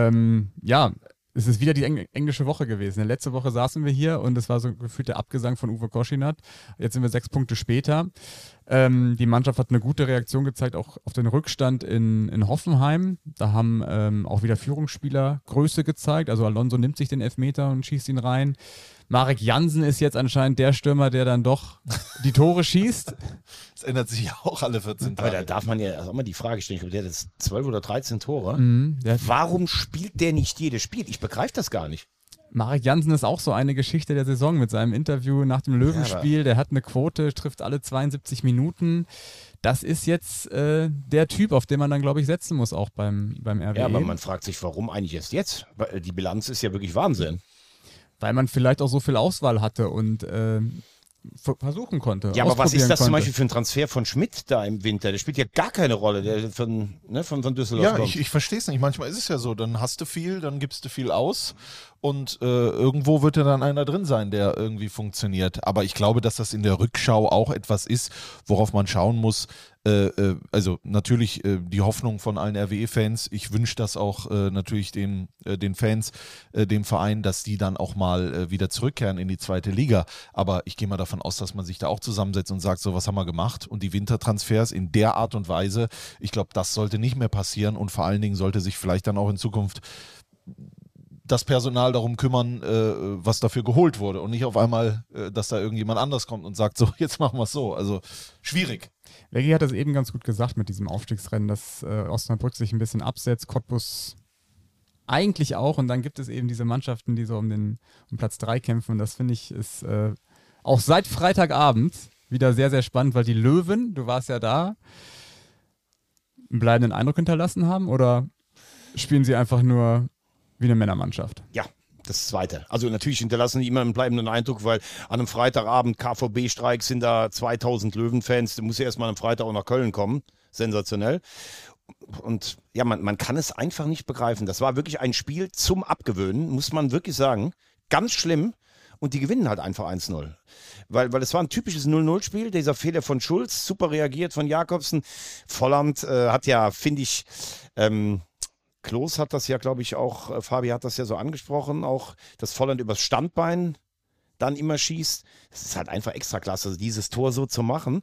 es ist wieder die englische Woche gewesen. Letzte Woche saßen wir hier und es war so gefühlt der Abgesang von Uwe Koschinat. Jetzt sind wir 6 Punkte später. Die Mannschaft hat eine gute Reaktion gezeigt, auch auf den Rückstand in Hoffenheim. Da haben auch wieder Führungsspieler Größe gezeigt. Also Alonso nimmt sich den Elfmeter und schießt ihn rein. Marek Jansen ist jetzt anscheinend der Stürmer, der dann doch die Tore schießt. Das ändert sich ja auch alle 14 Tage. Aber da darf man ja auch mal die Frage stellen, ich glaube, der hat jetzt 12 oder 13 Tore. Mhm, Warum spielt der nicht jedes Spiel? Ich begreife das gar nicht. Marek Jansen ist auch so eine Geschichte der Saison mit seinem Interview nach dem Löwenspiel. Der hat eine Quote, trifft alle 72 Minuten. Das ist jetzt der Typ, auf den man dann, glaube ich, setzen muss, auch beim RWE. Ja, aber man fragt sich, warum eigentlich erst jetzt? Weil die Bilanz ist ja wirklich Wahnsinn. Weil man vielleicht auch so viel Auswahl hatte und versuchen konnte. Ja, aber was ist das konnte. zum Beispiel für ein Transfer von Schmidt da im Winter? Der spielt ja gar keine Rolle, der von Düsseldorf Ja, kommt. ich verstehe es nicht. Manchmal ist es ja so, dann hast du viel, dann gibst du viel aus und irgendwo wird ja dann einer drin sein, der irgendwie funktioniert. Aber ich glaube, dass das in der Rückschau auch etwas ist, worauf man schauen muss. Also natürlich die Hoffnung von allen RWE-Fans. Ich wünsche das auch natürlich den Fans, dem Verein, dass die dann auch mal wieder zurückkehren in die zweite Liga. Aber ich gehe mal davon aus, dass man sich da auch zusammensetzt und sagt, so was haben wir gemacht. Und die Wintertransfers in der Art und Weise, ich glaube, das sollte nicht mehr passieren und vor allen Dingen sollte sich vielleicht dann auch in Zukunft das Personal darum kümmern, was dafür geholt wurde und nicht auf einmal, dass da irgendjemand anders kommt und sagt, so, jetzt machen wir es so. Also schwierig. Leggi hat das eben ganz gut gesagt mit diesem Aufstiegsrennen, dass Osnabrück sich ein bisschen absetzt, Cottbus eigentlich auch und dann gibt es eben diese Mannschaften, die so um Platz 3 kämpfen und das finde ich ist auch seit Freitagabend wieder sehr, sehr spannend, weil die Löwen, du warst ja da, einen bleibenden Eindruck hinterlassen haben oder spielen sie einfach nur wie eine Männermannschaft? Ja, das Zweite. Also natürlich hinterlassen die immer einen bleibenden Eindruck, weil an einem Freitagabend KVB-Streik sind da 2000 Löwenfans. Du musst ja erstmal am Freitag auch nach Köln kommen. Sensationell. Und ja, man kann es einfach nicht begreifen. Das war wirklich ein Spiel zum Abgewöhnen, muss man wirklich sagen. Ganz schlimm. Und die gewinnen halt einfach 1-0. Weil es war ein typisches 0-0-Spiel. Dieser Fehler von Schulz, super reagiert von Jakobsen. Volland hat ja, finde ich, Klos hat das ja, glaube ich, auch, Fabi hat das ja so angesprochen, auch, dass Volland übers Standbein dann immer schießt. Das ist halt einfach extra klasse, also dieses Tor so zu machen.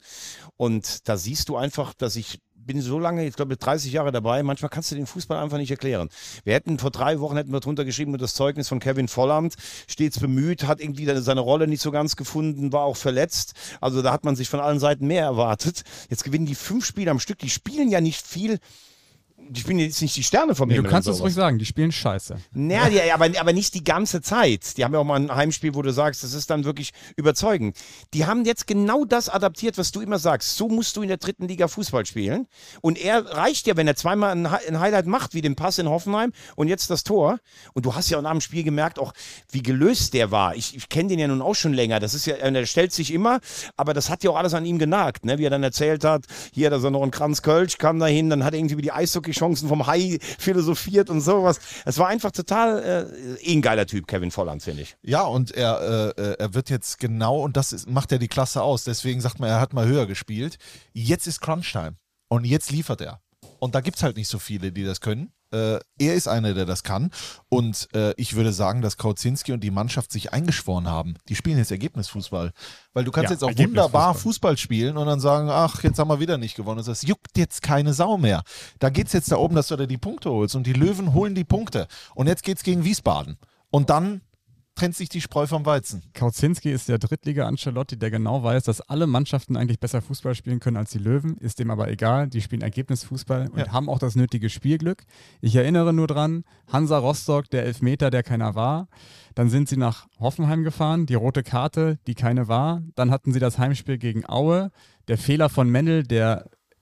Und da siehst du einfach, dass ich bin so lange, ich glaube 30 Jahre dabei, manchmal kannst du den Fußball einfach nicht erklären. Vor 3 Wochen hätten wir drunter geschrieben, das Zeugnis von Kevin Volland, stets bemüht, hat irgendwie seine Rolle nicht so ganz gefunden, war auch verletzt. Also da hat man sich von allen Seiten mehr erwartet. Jetzt gewinnen die 5 Spiele am Stück, die spielen ja nicht viel. Die spielen jetzt nicht die Sterne vom Himmel. Du kannst es ruhig sagen, die spielen scheiße. Naja, aber nicht die ganze Zeit. Die haben ja auch mal ein Heimspiel, wo du sagst, das ist dann wirklich überzeugend. Die haben jetzt genau das adaptiert, was du immer sagst. So musst du in der 3. Liga Fußball spielen. Und er reicht ja, wenn er zweimal ein Highlight macht, wie den Pass in Hoffenheim und jetzt das Tor. Und du hast ja auch nach dem Spiel gemerkt, auch wie gelöst der war. Ich kenne den ja nun auch schon länger. Das ist ja, der stellt sich immer, aber das hat ja auch alles an ihm genagt, ne? Wie er dann erzählt hat, hier hat er so noch einen Kranz Kölsch, kam dahin, dann hat er irgendwie über die Eishockey-Chancen vom Hai philosophiert und sowas. Es war einfach total ein geiler Typ, Kevin Volland, finde ich. Ja, und er wird jetzt genau, und macht er die Klasse aus, deswegen sagt man, er hat mal höher gespielt. Jetzt ist Crunch-Time und jetzt liefert er. Und da gibt es halt nicht so viele, die das können. Er ist einer, der das kann. Und ich würde sagen, dass Kauzinski und die Mannschaft sich eingeschworen haben. Die spielen jetzt Ergebnisfußball. Weil du kannst jetzt auch wunderbar Fußball spielen und dann sagen, ach, jetzt haben wir wieder nicht gewonnen. Das juckt jetzt keine Sau mehr. Da geht es jetzt darum, dass du da die Punkte holst. Und die Löwen holen die Punkte. Und jetzt geht es gegen Wiesbaden. Und dann trennt sich die Spreu vom Weizen. Kauzinski ist der Drittliga-Ancelotti, der genau weiß, dass alle Mannschaften eigentlich besser Fußball spielen können als die Löwen. Ist dem aber egal. Die spielen Ergebnisfußball und haben auch das nötige Spielglück. Ich erinnere nur dran, Hansa Rostock, der Elfmeter, der keiner war. Dann sind sie nach Hoffenheim gefahren, die rote Karte, die keine war. Dann hatten sie das Heimspiel gegen Aue. Der Fehler von Mendel, der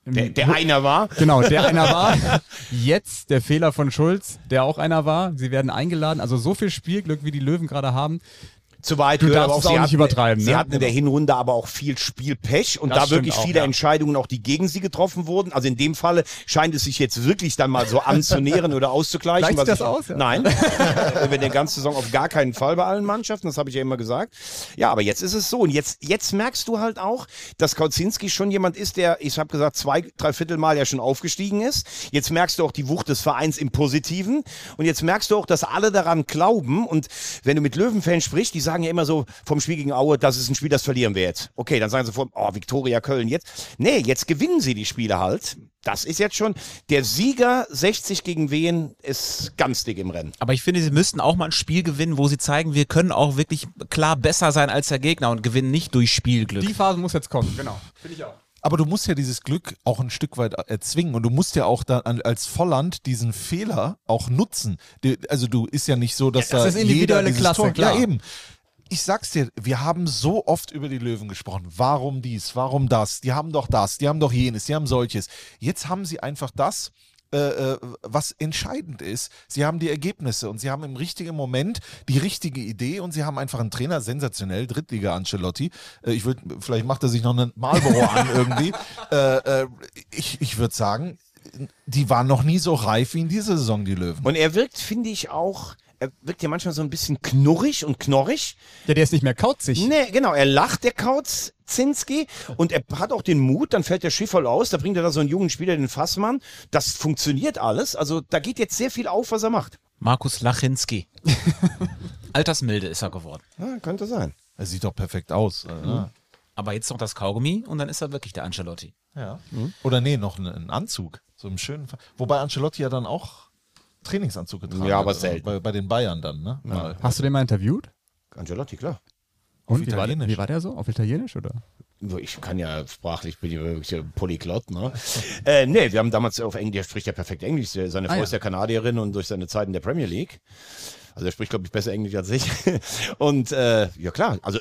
einer war. Genau, der einer war. Jetzt der Fehler von Schulz, der auch einer war. Sie werden eingeladen. Also so viel Spielglück, wie die Löwen gerade haben. Zu weit du darfst es auch nicht übertreiben. Sie hatten in der Hinrunde aber auch viel Spielpech und da wirklich viele Entscheidungen auch, die gegen sie getroffen wurden. Also in dem Falle scheint es sich jetzt wirklich dann mal so anzunähern oder auszugleichen. Gleicht das aus? Ja. Nein, über die ganze Saison auf gar keinen Fall bei allen Mannschaften, das habe ich ja immer gesagt. Ja, aber jetzt ist es so und jetzt merkst du halt auch, dass Kauzinski schon jemand ist, der, ich habe gesagt, 2/3 Mal ja schon aufgestiegen ist. Jetzt merkst du auch die Wucht des Vereins im Positiven und jetzt merkst du auch, dass alle daran glauben und wenn du mit Löwenfans sprichst, die sagen ja immer so vom Spiel gegen Aue, das ist ein Spiel, das verlieren wir jetzt. Okay, dann sagen sie Viktoria Köln jetzt. Nee, jetzt gewinnen sie die Spiele halt. Das ist jetzt schon, der Sieger 60 gegen Wien ist ganz dick im Rennen. Aber ich finde, sie müssten auch mal ein Spiel gewinnen, wo sie zeigen, wir können auch wirklich klar besser sein als der Gegner und gewinnen nicht durch Spielglück. Die Phase muss jetzt kommen, genau. Finde ich auch. Aber du musst ja dieses Glück auch ein Stück weit erzwingen und du musst ja auch dann als Volland diesen Fehler auch nutzen. Also du ist ja nicht so, dass das da ist individuelle jeder Klasse, Tor, klar. Ja, eben. Ich sag's dir, wir haben so oft über die Löwen gesprochen. Warum dies, warum das? Die haben doch das, die haben doch jenes, die haben solches. Jetzt haben sie einfach das, was entscheidend ist. Sie haben die Ergebnisse und sie haben im richtigen Moment die richtige Idee und sie haben einfach einen Trainer, sensationell, Drittliga Ancelotti. Vielleicht macht er sich noch einen Marlboro an irgendwie. Ich würde sagen, die waren noch nie so reif wie in dieser Saison, die Löwen. Und er wirkt, finde ich auch, er wirkt ja manchmal so ein bisschen knurrig und knorrig. Ja, der ist nicht mehr kauzig. Nee, genau, er lacht, der Kautzinski, und er hat auch den Mut, dann fällt der Schifferl aus, da bringt er da so einen jungen Spieler, den Fassmann. Das funktioniert alles, also da geht jetzt sehr viel auf, was er macht. Markus Lachinski. Altersmilde ist er geworden. Ja, könnte sein. Er sieht doch perfekt aus. Aber jetzt noch das Kaugummi und dann ist er wirklich der Ancelotti. Ja. Oder nee, noch einen Anzug. So im schönen. Wobei Ancelotti ja dann auch Trainingsanzug getragen hat. Ja, aber selten. Bei den Bayern dann, ne? Ja. Hast du den mal interviewt? Ancelotti, klar. Und wie war der so? Auf Italienisch oder? Ich kann ja sprachlich, bin ich wirklich Polyglott, ne? Nee, wir haben damals auf Englisch, der spricht ja perfekt Englisch. Seine Frau ist ja Kanadierin und durch seine Zeit in der Premier League. Also er spricht, glaube ich, besser Englisch als ich. Und ja klar, also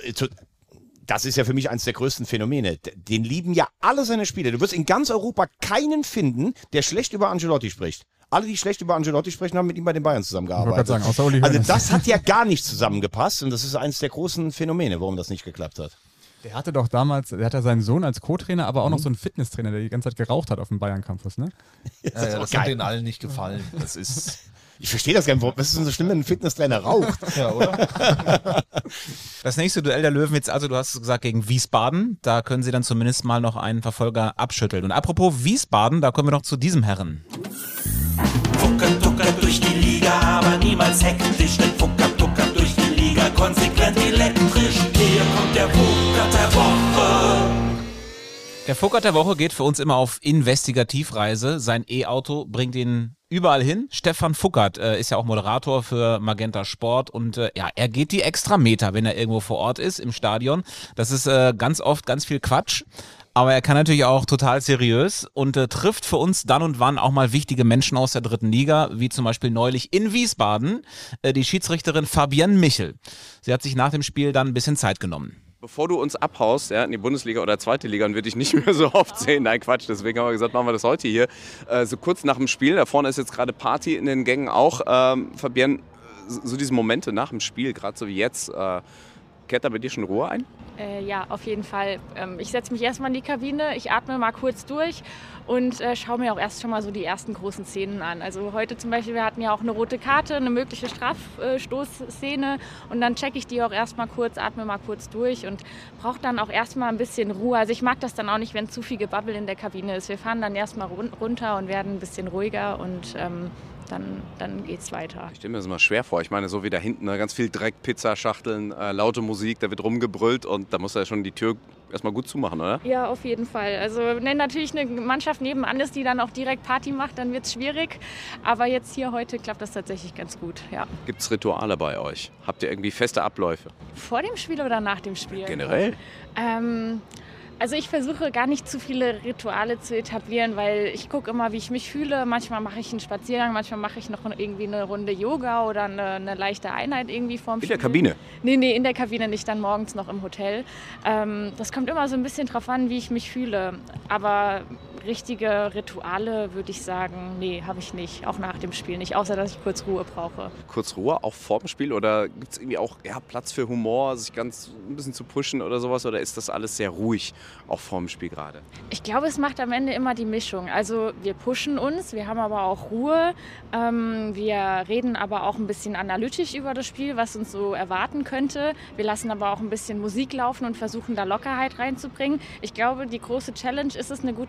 das ist ja für mich eines der größten Phänomene. Den lieben ja alle seine Spieler. Du wirst in ganz Europa keinen finden, der schlecht über Ancelotti spricht. Alle, die schlecht über Ancelotti sprechen, haben mit ihm bei den Bayern zusammengearbeitet. Sagen, außer Uli also Hoeneß. das hat ja gar nicht zusammengepasst und das ist eines der großen Phänomene, warum das nicht geklappt hat. Der hatte doch damals, der hatte seinen Sohn als Co-Trainer, aber auch noch so einen Fitnesstrainer, der die ganze Zeit geraucht hat auf dem Bayern-Campus, ne? Das hat denen allen nicht gefallen. Das ist... Ich verstehe das gar nicht. Was ist denn so schlimm, wenn ein Fitnesstrainer raucht? Ja, oder? Das nächste Duell der Löwen jetzt, also du hast es gesagt, gegen Wiesbaden. Da können sie dann zumindest mal noch einen Verfolger abschütteln. Und apropos Wiesbaden, da kommen wir noch zu diesem Herren. Fucker, tucker durch die Liga, aber niemals hektisch. Denn Fucker, tucker durch die Liga, konsequent elektrisch. Hier kommt der Fucker der Woche. Der Fucker der Woche geht für uns immer auf Investigativreise. Sein E-Auto bringt ihn überall hin. Stefan Fuckert ist ja auch Moderator für Magenta Sport und ja, er geht die extra Meter, wenn er irgendwo vor Ort ist im Stadion. Das ist ganz oft ganz viel Quatsch. Aber er kann natürlich auch total seriös und trifft für uns dann und wann auch mal wichtige Menschen aus der dritten Liga, wie zum Beispiel neulich in Wiesbaden die Schiedsrichterin Fabienne Michel. Sie hat sich nach dem Spiel dann ein bisschen Zeit genommen. Bevor du uns abhaust, ja, in die Bundesliga oder zweite Liga, dann würde ich nicht mehr so oft sehen. Nein, Quatsch, deswegen haben wir gesagt, machen wir das heute hier. So kurz nach dem Spiel, da vorne ist jetzt gerade Party in den Gängen auch. Fabienne, so diese Momente nach dem Spiel, gerade so wie jetzt, kehrt da bei dir schon Ruhe ein? Ja, auf jeden Fall. Ich setze mich erstmal in die Kabine, ich atme mal kurz durch und schaue mir auch erst schon mal so die ersten großen Szenen an. Also heute zum Beispiel, wir hatten ja auch eine rote Karte, eine mögliche Strafstoßszene und dann checke ich die auch erstmal kurz, atme mal kurz durch und brauche dann auch erstmal ein bisschen Ruhe. Also ich mag das dann auch nicht, wenn zu viel Gebabbel in der Kabine ist. Wir fahren dann erstmal runter und werden ein bisschen ruhiger und dann geht's weiter. Ich stelle mir das immer schwer vor. Ich meine, so wie da hinten, ne, ganz viel Dreck, Pizzaschachteln, laute Musik, da wird rumgebrüllt und da muss er ja schon die Tür erstmal gut zumachen, oder? Ja, auf jeden Fall. Also wenn natürlich eine Mannschaft nebenan ist, die dann auch direkt Party macht, dann wird's schwierig. Aber jetzt hier heute klappt das tatsächlich ganz gut, ja. Gibt's Rituale bei euch? Habt ihr irgendwie feste Abläufe? Vor dem Spiel oder nach dem Spiel? Generell? Also ich versuche gar nicht zu viele Rituale zu etablieren, weil ich gucke immer, wie ich mich fühle. Manchmal mache ich einen Spaziergang, manchmal mache ich noch irgendwie eine Runde Yoga oder eine leichte Einheit irgendwie vorm Spiel. In der Kabine? Nee, in der Kabine nicht, dann morgens noch im Hotel. Das kommt immer so ein bisschen drauf an, wie ich mich fühle. Aber richtige Rituale würde ich sagen, nee, habe ich nicht. Auch nach dem Spiel nicht, außer dass ich kurz Ruhe brauche. Kurz Ruhe, auch vor dem Spiel? Oder gibt es irgendwie auch Platz für Humor, sich ganz ein bisschen zu pushen oder sowas? Oder ist das alles sehr ruhig, auch vor dem Spiel gerade? Ich glaube, es macht am Ende immer die Mischung. Also wir pushen uns, wir haben aber auch Ruhe. Wir reden aber auch ein bisschen analytisch über das Spiel, was uns so erwarten könnte. Wir lassen aber auch ein bisschen Musik laufen und versuchen da Lockerheit reinzubringen. Ich glaube, die große Challenge ist es, eine gute Mischung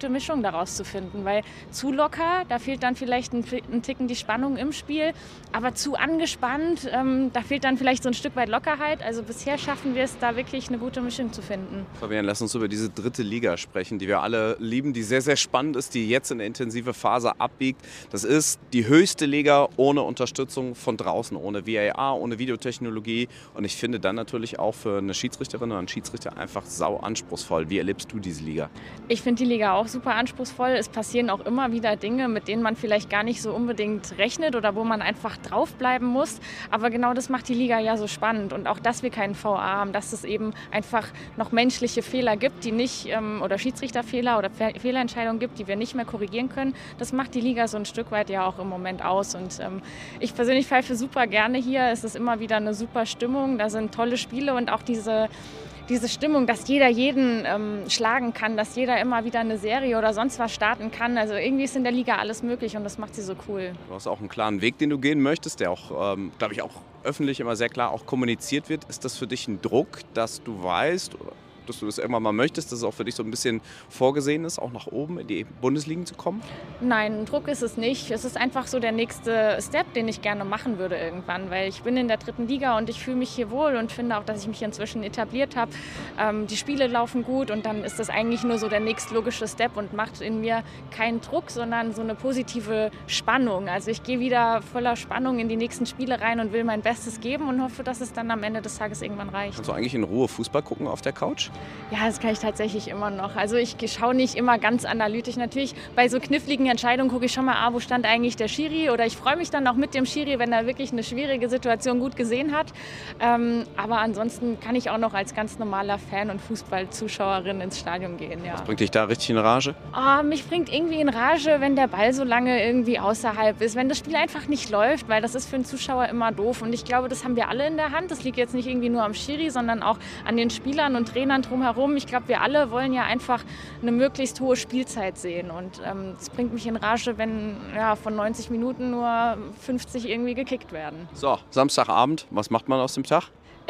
daraus zu finden, weil zu locker, da fehlt dann vielleicht ein Ticken die Spannung im Spiel, aber zu angespannt, da fehlt dann vielleicht so ein Stück weit Lockerheit. Also bisher schaffen wir es, da wirklich eine gute Mischung zu finden. Fabian, lass uns über diese 3. Liga sprechen, die wir alle lieben, die sehr, sehr spannend ist, die jetzt in eine intensive Phase abbiegt. Das ist die höchste Liga ohne Unterstützung von draußen, ohne VAR, ohne Videotechnologie. Und ich finde dann natürlich auch für eine Schiedsrichterin oder einen Schiedsrichter einfach sau anspruchsvoll. Wie erlebst du diese Liga? Ich finde die Liga auch super anspruchsvoll. Es passieren auch immer wieder Dinge, mit denen man vielleicht gar nicht so unbedingt rechnet oder wo man einfach draufbleiben muss. Aber genau das macht die Liga ja so spannend. Und auch, dass wir keinen VAR haben, dass es eben einfach noch menschliche Fehler gibt, die nicht, oder Schiedsrichterfehler oder Fehlentscheidungen gibt, die wir nicht mehr korrigieren können. Das macht die Liga so ein Stück weit ja auch im Moment aus. Und ich persönlich pfeife super gerne hier. Es ist immer wieder eine super Stimmung. Da sind tolle Spiele und auch diese Stimmung, dass jeder jeden schlagen kann, dass jeder immer wieder eine Serie oder sonst was starten kann. Also irgendwie ist in der Liga alles möglich und das macht sie so cool. Du hast auch einen klaren Weg, den du gehen möchtest, der auch, glaube ich, auch öffentlich immer sehr klar auch kommuniziert wird. Ist das für dich ein Druck, dass du weißt, dass du das irgendwann mal möchtest, dass es auch für dich so ein bisschen vorgesehen ist, auch nach oben in die Bundesligen zu kommen? Nein, Druck ist es nicht. Es ist einfach so der nächste Step, den ich gerne machen würde irgendwann, weil ich bin in der 3. Liga und ich fühle mich hier wohl und finde auch, dass ich mich inzwischen etabliert habe. Die Spiele laufen gut und dann ist das eigentlich nur so der nächstlogische Step und macht in mir keinen Druck, sondern so eine positive Spannung. Also ich gehe wieder voller Spannung in die nächsten Spiele rein und will mein Bestes geben und hoffe, dass es dann am Ende des Tages irgendwann reicht. Kannst du eigentlich in Ruhe Fußball gucken auf der Couch? Ja, das kann ich tatsächlich immer noch. Also ich schaue nicht immer ganz analytisch. Natürlich bei so kniffligen Entscheidungen gucke ich schon mal, wo stand eigentlich der Schiri? Oder ich freue mich dann auch mit dem Schiri, wenn er wirklich eine schwierige Situation gut gesehen hat. Aber ansonsten kann ich auch noch als ganz normaler Fan und Fußballzuschauerin ins Stadion gehen. Ja. Was bringt dich da richtig in Rage? Mich bringt irgendwie in Rage, wenn der Ball so lange irgendwie außerhalb ist. Wenn das Spiel einfach nicht läuft, weil das ist für einen Zuschauer immer doof. Und ich glaube, das haben wir alle in der Hand. Das liegt jetzt nicht irgendwie nur am Schiri, sondern auch an den Spielern und Trainern drumherum. Ich glaube, wir alle wollen ja einfach eine möglichst hohe Spielzeit sehen. Und es bringt mich in Rage, wenn von 90 Minuten nur 50 irgendwie gekickt werden. So, Samstagabend, was macht man aus dem Tag?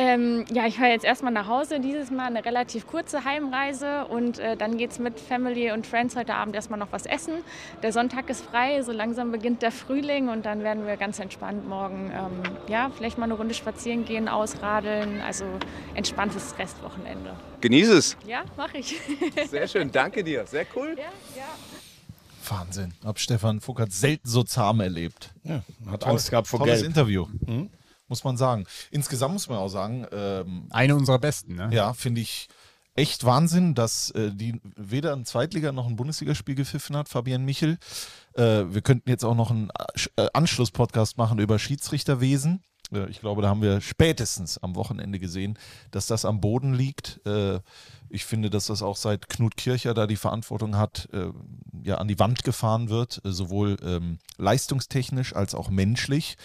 Ich fahre jetzt erstmal nach Hause. Dieses Mal eine relativ kurze Heimreise und dann geht es mit Family und Friends heute Abend erstmal noch was essen. Der Sonntag ist frei, so langsam beginnt der Frühling und dann werden wir ganz entspannt morgen vielleicht mal eine Runde spazieren gehen, ausradeln. Also entspanntes Restwochenende. Genieße es. Ja, mache ich. Sehr schön, danke dir. Sehr cool. Ja. Wahnsinn. Hab Stefan Fuckert selten so zahm erlebt. Ja, hat Angst gehabt vor Tolles Gelb. Interview. Muss man sagen. Insgesamt muss man auch sagen, eine unserer besten, ne? Ja, finde ich echt Wahnsinn, dass die weder ein Zweitliga- noch ein Bundesligaspiel gepfiffen hat, Fabian Michel. Wir könnten jetzt auch noch einen Anschlusspodcast machen über Schiedsrichterwesen. Ich glaube, da haben wir spätestens am Wochenende gesehen, dass das am Boden liegt. Ich finde, dass das auch seit Knut Kircher da die Verantwortung hat, an die Wand gefahren wird, sowohl leistungstechnisch als auch menschlich.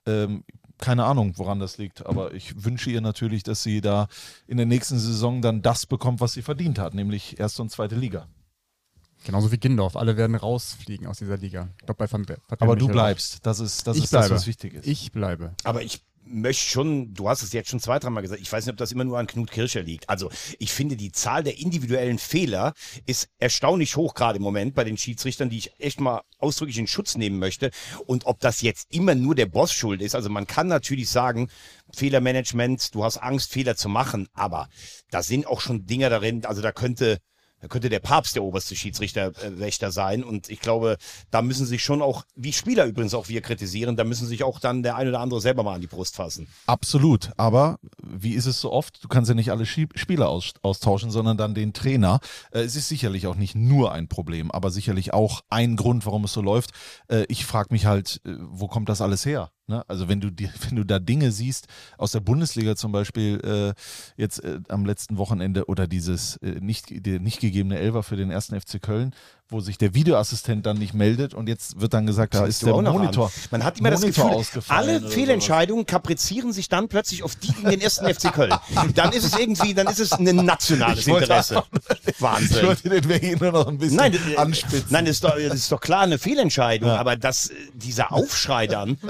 Keine Ahnung, woran das liegt, aber ich wünsche ihr natürlich, dass sie da in der nächsten Saison dann das bekommt, was sie verdient hat, nämlich 1. und 2. Liga. Genauso wie Gindorf. Alle werden rausfliegen aus dieser Liga. Ich glaube, aber du bleibst. Das ist das, was wichtig ist. Ich bleibe. Aber ich möchte schon, du hast es jetzt schon 2-3 Mal gesagt, ich weiß nicht, ob das immer nur an Knut Kircher liegt. Also ich finde, die Zahl der individuellen Fehler ist erstaunlich hoch gerade im Moment bei den Schiedsrichtern, die ich echt mal ausdrücklich in Schutz nehmen möchte. Und ob das jetzt immer nur der Boss schuld ist, also man kann natürlich sagen, Fehlermanagement, du hast Angst, Fehler zu machen, aber da sind auch schon Dinger darin, also da könnte der Papst der oberste Schiedsrichterwächter sein. Und ich glaube, da müssen sich schon auch, wie Spieler übrigens auch wir kritisieren, da müssen sich auch dann der ein oder andere selber mal an die Brust fassen. Absolut. Aber wie ist es so oft? Du kannst ja nicht alle Spieler austauschen, sondern dann den Trainer. Es ist sicherlich auch nicht nur ein Problem, aber sicherlich auch ein Grund, warum es so läuft. Ich frage mich halt, wo kommt das alles her? Also wenn du da Dinge siehst, aus der Bundesliga zum Beispiel jetzt am letzten Wochenende oder dieses nicht gegebene Elfer für den 1. FC Köln, wo sich der Videoassistent dann nicht meldet und jetzt wird dann gesagt, da ist der Monitor. Man hat immer das Gefühl, alle Fehlentscheidungen kaprizieren sich dann plötzlich auf die gegen den 1. FC Köln. Dann ist es ein nationales Interesse. Wahnsinn. Ich wollte den Weg nur noch ein bisschen anspitzen. Nein, das ist doch klar eine Fehlentscheidung, aber dieser Aufschrei dann, dass selbst der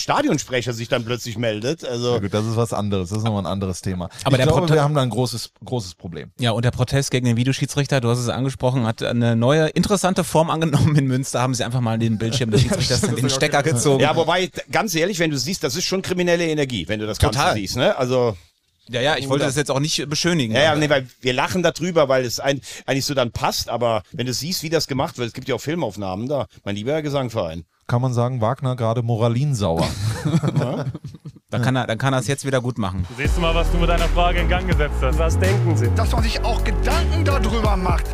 Stadionsprecher sich dann plötzlich meldet. Also Ja gut, das ist was anderes, das ist nochmal ein anderes Thema. Aber ich glaube, wir haben da ein großes Problem. Ja, und der Protest gegen den Videoschiedsrichter, du hast es angesprochen, hat eine neue, interessante Form angenommen in Münster. Haben sie einfach mal den Bildschirm des Schiedsrichters in den Stecker gezogen. Ja, wobei, ganz ehrlich, wenn du siehst, das ist schon kriminelle Energie, wenn du das Ganze siehst. Ne? Also Ja, ich wollte das jetzt auch nicht beschönigen. Ja, nee, weil wir lachen darüber, weil es eigentlich so dann passt, aber wenn du siehst, wie das gemacht wird, es gibt ja auch Filmaufnahmen da, mein lieber Gesangverein. Kann man sagen, Wagner gerade moralinsauer. Ja. Dann kann er es jetzt wieder gut machen. Siehst du mal, was du mit deiner Frage in Gang gesetzt hast. Was denken Sie? Dass man sich auch Gedanken darüber macht.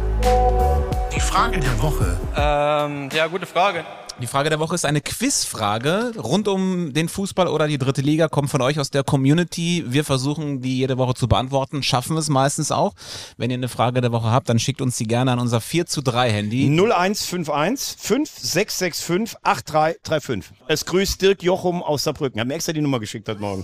Die Frage der Woche. Ja, gute Frage. Die Frage der Woche ist eine Quizfrage rund um den Fußball oder die dritte Liga, kommt von euch aus der Community. Wir versuchen, die jede Woche zu beantworten, schaffen es meistens auch. Wenn ihr eine Frage der Woche habt, dann schickt uns die gerne an unser 4:3 Handy. 0151 5665 8335. Es grüßt Dirk Jochum aus Saarbrücken. Hat mir extra die Nummer geschickt heute Morgen.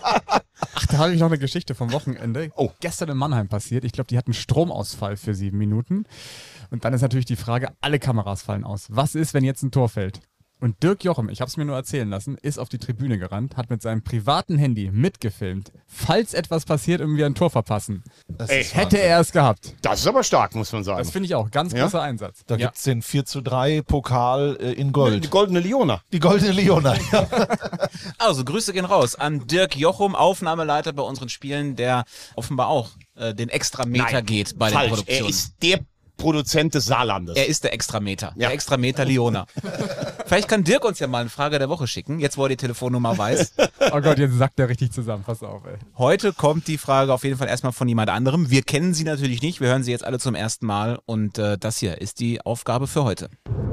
Ach, da habe ich noch eine Geschichte vom Wochenende. Gestern in Mannheim passiert. Ich glaube, die hatten Stromausfall für 7 Minuten. Und dann ist natürlich die Frage, alle Kameras fallen aus. Was ist, wenn jetzt ein Tor fällt? Und Dirk Jochum, ich habe es mir nur erzählen lassen, ist auf die Tribüne gerannt, hat mit seinem privaten Handy mitgefilmt. Falls etwas passiert und wir ein Tor verpassen, hätte er es gehabt. Das ist aber stark, muss man sagen. Das finde ich auch. Ganz großer Einsatz. Da gibt es den 4:3 Pokal in Gold. Die goldene Liona. Die goldene Liona, ja. Also, Grüße gehen raus an Dirk Jochum, Aufnahmeleiter bei unseren Spielen, der offenbar auch den Extrameter geht bei den Produktionen. Er ist der Produzent des Saarlandes. Er ist der Extrameter. Ja. Der Extrameter Liona. Vielleicht kann Dirk uns ja mal eine Frage der Woche schicken, jetzt wo er die Telefonnummer weiß. Oh Gott, jetzt sackt er richtig zusammen. Pass auf, ey. Heute kommt die Frage auf jeden Fall erstmal von jemand anderem. Wir kennen sie natürlich nicht, wir hören sie jetzt alle zum ersten Mal und das hier ist die Aufgabe für heute.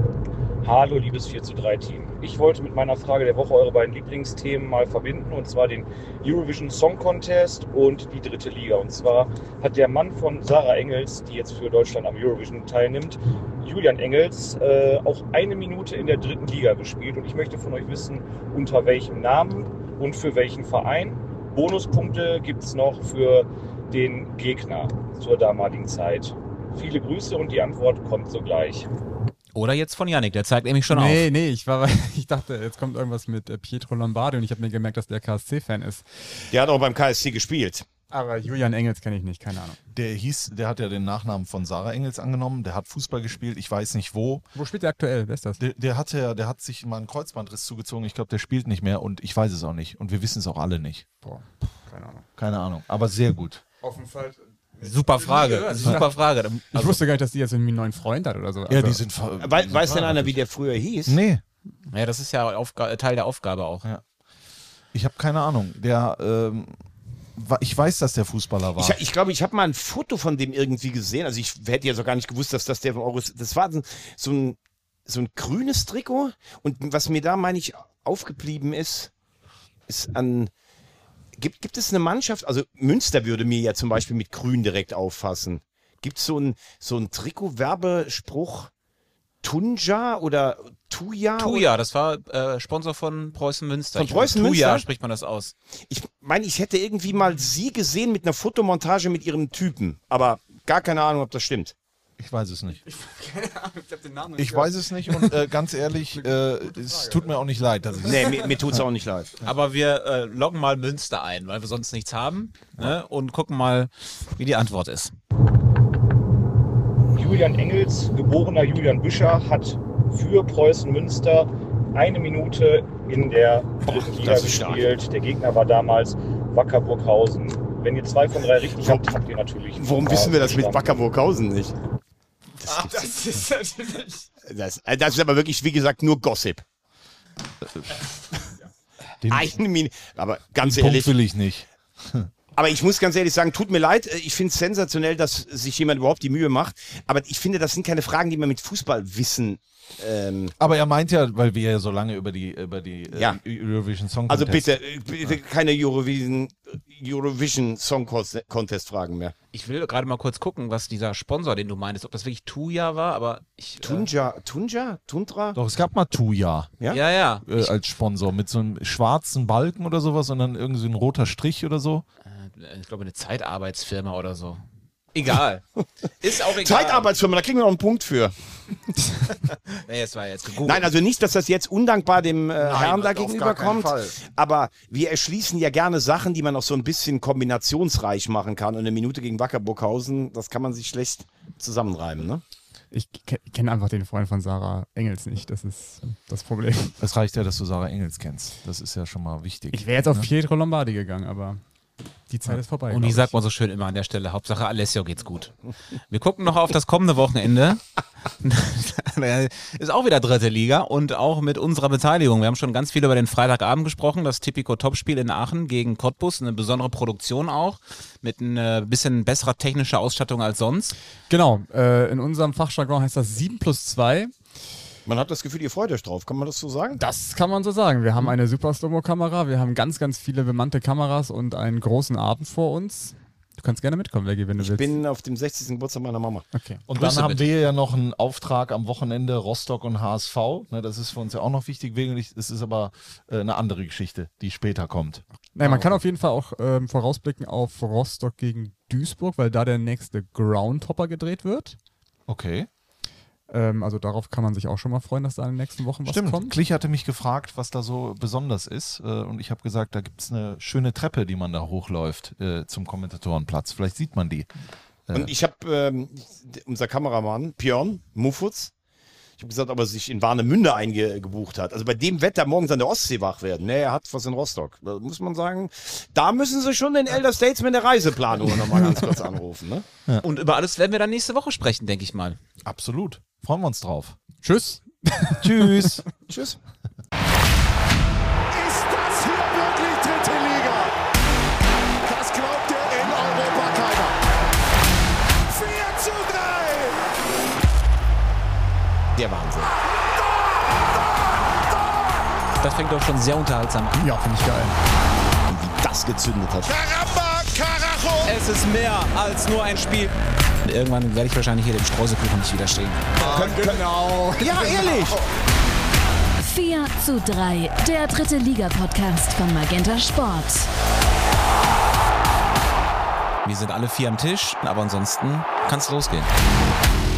Hallo, liebes 4:3-Team. Ich wollte mit meiner Frage der Woche eure beiden Lieblingsthemen mal verbinden, und zwar den Eurovision Song Contest und die dritte Liga. Und zwar hat der Mann von Sarah Engels, die jetzt für Deutschland am Eurovision teilnimmt, Julian Engels, auch 1 Minute in der dritten Liga gespielt. Und ich möchte von euch wissen, unter welchem Namen und für welchen Verein. Bonuspunkte gibt es noch für den Gegner zur damaligen Zeit. Viele Grüße und die Antwort kommt sogleich. Oder jetzt von Yannick, der zeigt nämlich schon auf. Nee, ich dachte, jetzt kommt irgendwas mit Pietro Lombardi und ich habe mir gemerkt, dass der KSC-Fan ist. Der hat auch beim KSC gespielt. Aber Julian Engels kenne ich nicht, keine Ahnung. Der hat ja den Nachnamen von Sarah Engels angenommen, der hat Fußball gespielt, ich weiß nicht wo. Wo spielt der aktuell? Wer ist das? Der hat sich mal einen Kreuzbandriss zugezogen, ich glaube, der spielt nicht mehr und ich weiß es auch nicht. Und wir wissen es auch alle nicht. Boah, keine Ahnung. Keine Ahnung, aber sehr gut. Auf jeden Fall. Super Frage, super Frage. Ich wusste gar nicht, dass die jetzt irgendwie einen neuen Freund hat oder so. Ja, die sind Weiß denn einer, wie der früher hieß? Nee. Ja, das ist ja Teil der Aufgabe auch. Ja. Ich habe keine Ahnung. Ich weiß, dass der Fußballer war. Ich glaube, ich habe mal ein Foto von dem irgendwie gesehen. Also ich hätte ja so gar nicht gewusst, dass das der von Euro. Das war so ein grünes Trikot. Und was mir da, meine ich, aufgeblieben ist an. Gibt es eine Mannschaft, also Münster würde mir ja zum Beispiel mit Grün direkt auffassen. Gibt es so ein Trikot-Werbespruch? Tunja oder Tuja? Tuja, das war Sponsor von Preußen Münster. Von Preußen Münster? Tuja spricht man das aus. Ich meine, ich hätte irgendwie mal sie gesehen mit einer Fotomontage mit ihrem Typen. Aber gar keine Ahnung, ob das stimmt. Ich weiß es nicht. Keine Ahnung, ich habe den Namen Ich weiß es nicht und ganz ehrlich, es tut mir auch nicht leid. Dass mir tut es auch nicht leid. Aber wir loggen mal Münster ein, weil wir sonst nichts haben, ne? Und gucken mal, wie die Antwort ist. Julian Engels, geborener Julian Büscher, hat für Preußen Münster 1 Minute in der dritten Liga gespielt. Der Gegner war damals Wacker Burghausen. Wenn ihr 2 von 3 richtig habt, habt ihr natürlich... Warum wissen wir das mit Wacker Burghausen nicht? Das ist natürlich... Das ist aber wirklich, wie gesagt, nur Gossip. Aber ganz ehrlich... Punkt will ich nicht. Aber ich muss ganz ehrlich sagen, tut mir leid, ich finde es sensationell, dass sich jemand überhaupt die Mühe macht. Aber ich finde, das sind keine Fragen, die man mit Fußballwissen... Aber er meint ja, weil wir ja so lange über die Eurovision Song Contest... Also bitte keine Eurovision Song Contest Fragen mehr. Ich will gerade mal kurz gucken, was dieser Sponsor, den du meintest, ob das wirklich Tuja war, aber Tundra? Doch, es gab mal Tuja. Ja? Ja. Als Sponsor mit so einem schwarzen Balken oder sowas und dann irgendwie so ein roter Strich oder so. Ich glaube, eine Zeitarbeitsfirma oder so. Egal. Ist auch egal. Zeitarbeitsfirma, da kriegen wir noch einen Punkt für. Nee, es war jetzt gegoogelt. Nein, also nicht, dass das jetzt undankbar dem Herrn da gegenüberkommt, Fall. aber wir erschließen ja gerne Sachen, die man auch so ein bisschen kombinationsreich machen kann. Und eine Minute gegen Wacker Burghausen, das kann man sich schlecht zusammenreimen, ne? Ich kenne einfach den Freund von Sarah Engels nicht, das ist das Problem. Es reicht ja, dass du Sarah Engels kennst. Das ist ja schon mal wichtig. Ich wäre jetzt auf Pietro Lombardi gegangen, aber die Zeit ist vorbei. Und ich sag mal so schön immer an der Stelle, Hauptsache Alessio geht's gut. Wir gucken noch auf das kommende Wochenende. Ist auch wieder dritte Liga und auch mit unserer Beteiligung. Wir haben schon ganz viel über den Freitagabend gesprochen, das Tipico-Topspiel in Aachen gegen Cottbus, eine besondere Produktion auch, mit ein bisschen besserer technischer Ausstattung als sonst. Genau, in unserem Fachjargon heißt das 7+2. Man hat das Gefühl, ihr freut euch drauf. Kann man das so sagen? Das kann man so sagen. Wir haben eine Super Slow-Mo-Kamera, wir haben ganz, ganz viele bemannte Kameras und einen großen Abend vor uns. Du kannst gerne mitkommen, Leggy, wenn du willst. Ich bin auf dem 60. Geburtstag meiner Mama. Okay. Und Grüße dann haben bitte. wir ja noch einen Auftrag am Wochenende, Rostock und HSV. Ne, das ist für uns ja auch noch wichtig. Es ist aber eine andere Geschichte, die später kommt. Nein, man kann auf jeden Fall auch vorausblicken auf Rostock gegen Duisburg, weil da der nächste Groundhopper gedreht wird. Okay. Also darauf kann man sich auch schon mal freuen, dass da in den nächsten Wochen was Stimmt. kommt. Klich hatte mich gefragt, was da so besonders ist. Und ich habe gesagt, da gibt es eine schöne Treppe, die man da hochläuft zum Kommentatorenplatz. Vielleicht sieht man die. Und ich habe unser Kameramann, Björn Mufutz, ich habe gesagt, ob er sich in Warnemünde eingebucht hat. Also bei dem Wetter morgens an der Ostsee wach werden. Ne, er hat was in Rostock. Da muss man sagen, da müssen sie schon den Elder Statesman der Reiseplanung nochmal ganz kurz anrufen. Ne? Ja. Und über alles werden wir dann nächste Woche sprechen, denke ich mal. Absolut. Freuen wir uns drauf. Tschüss. Tschüss. Tschüss. Ist das hier wirklich dritte Liga? Das glaubt dir in Europa keiner. 4:3. Der Wahnsinn. Das fängt doch schon sehr unterhaltsam an. Ja, finde ich geil. Und wie das gezündet hat. Caramba, Carajo. Es ist mehr als nur ein Spiel. Irgendwann werde ich wahrscheinlich hier dem Streuselkuchen nicht widerstehen. Genau. Ja, ehrlich. 4:3, der dritte Liga-Podcast von Magenta Sport. Wir sind alle 4 am Tisch, aber ansonsten kann's losgehen.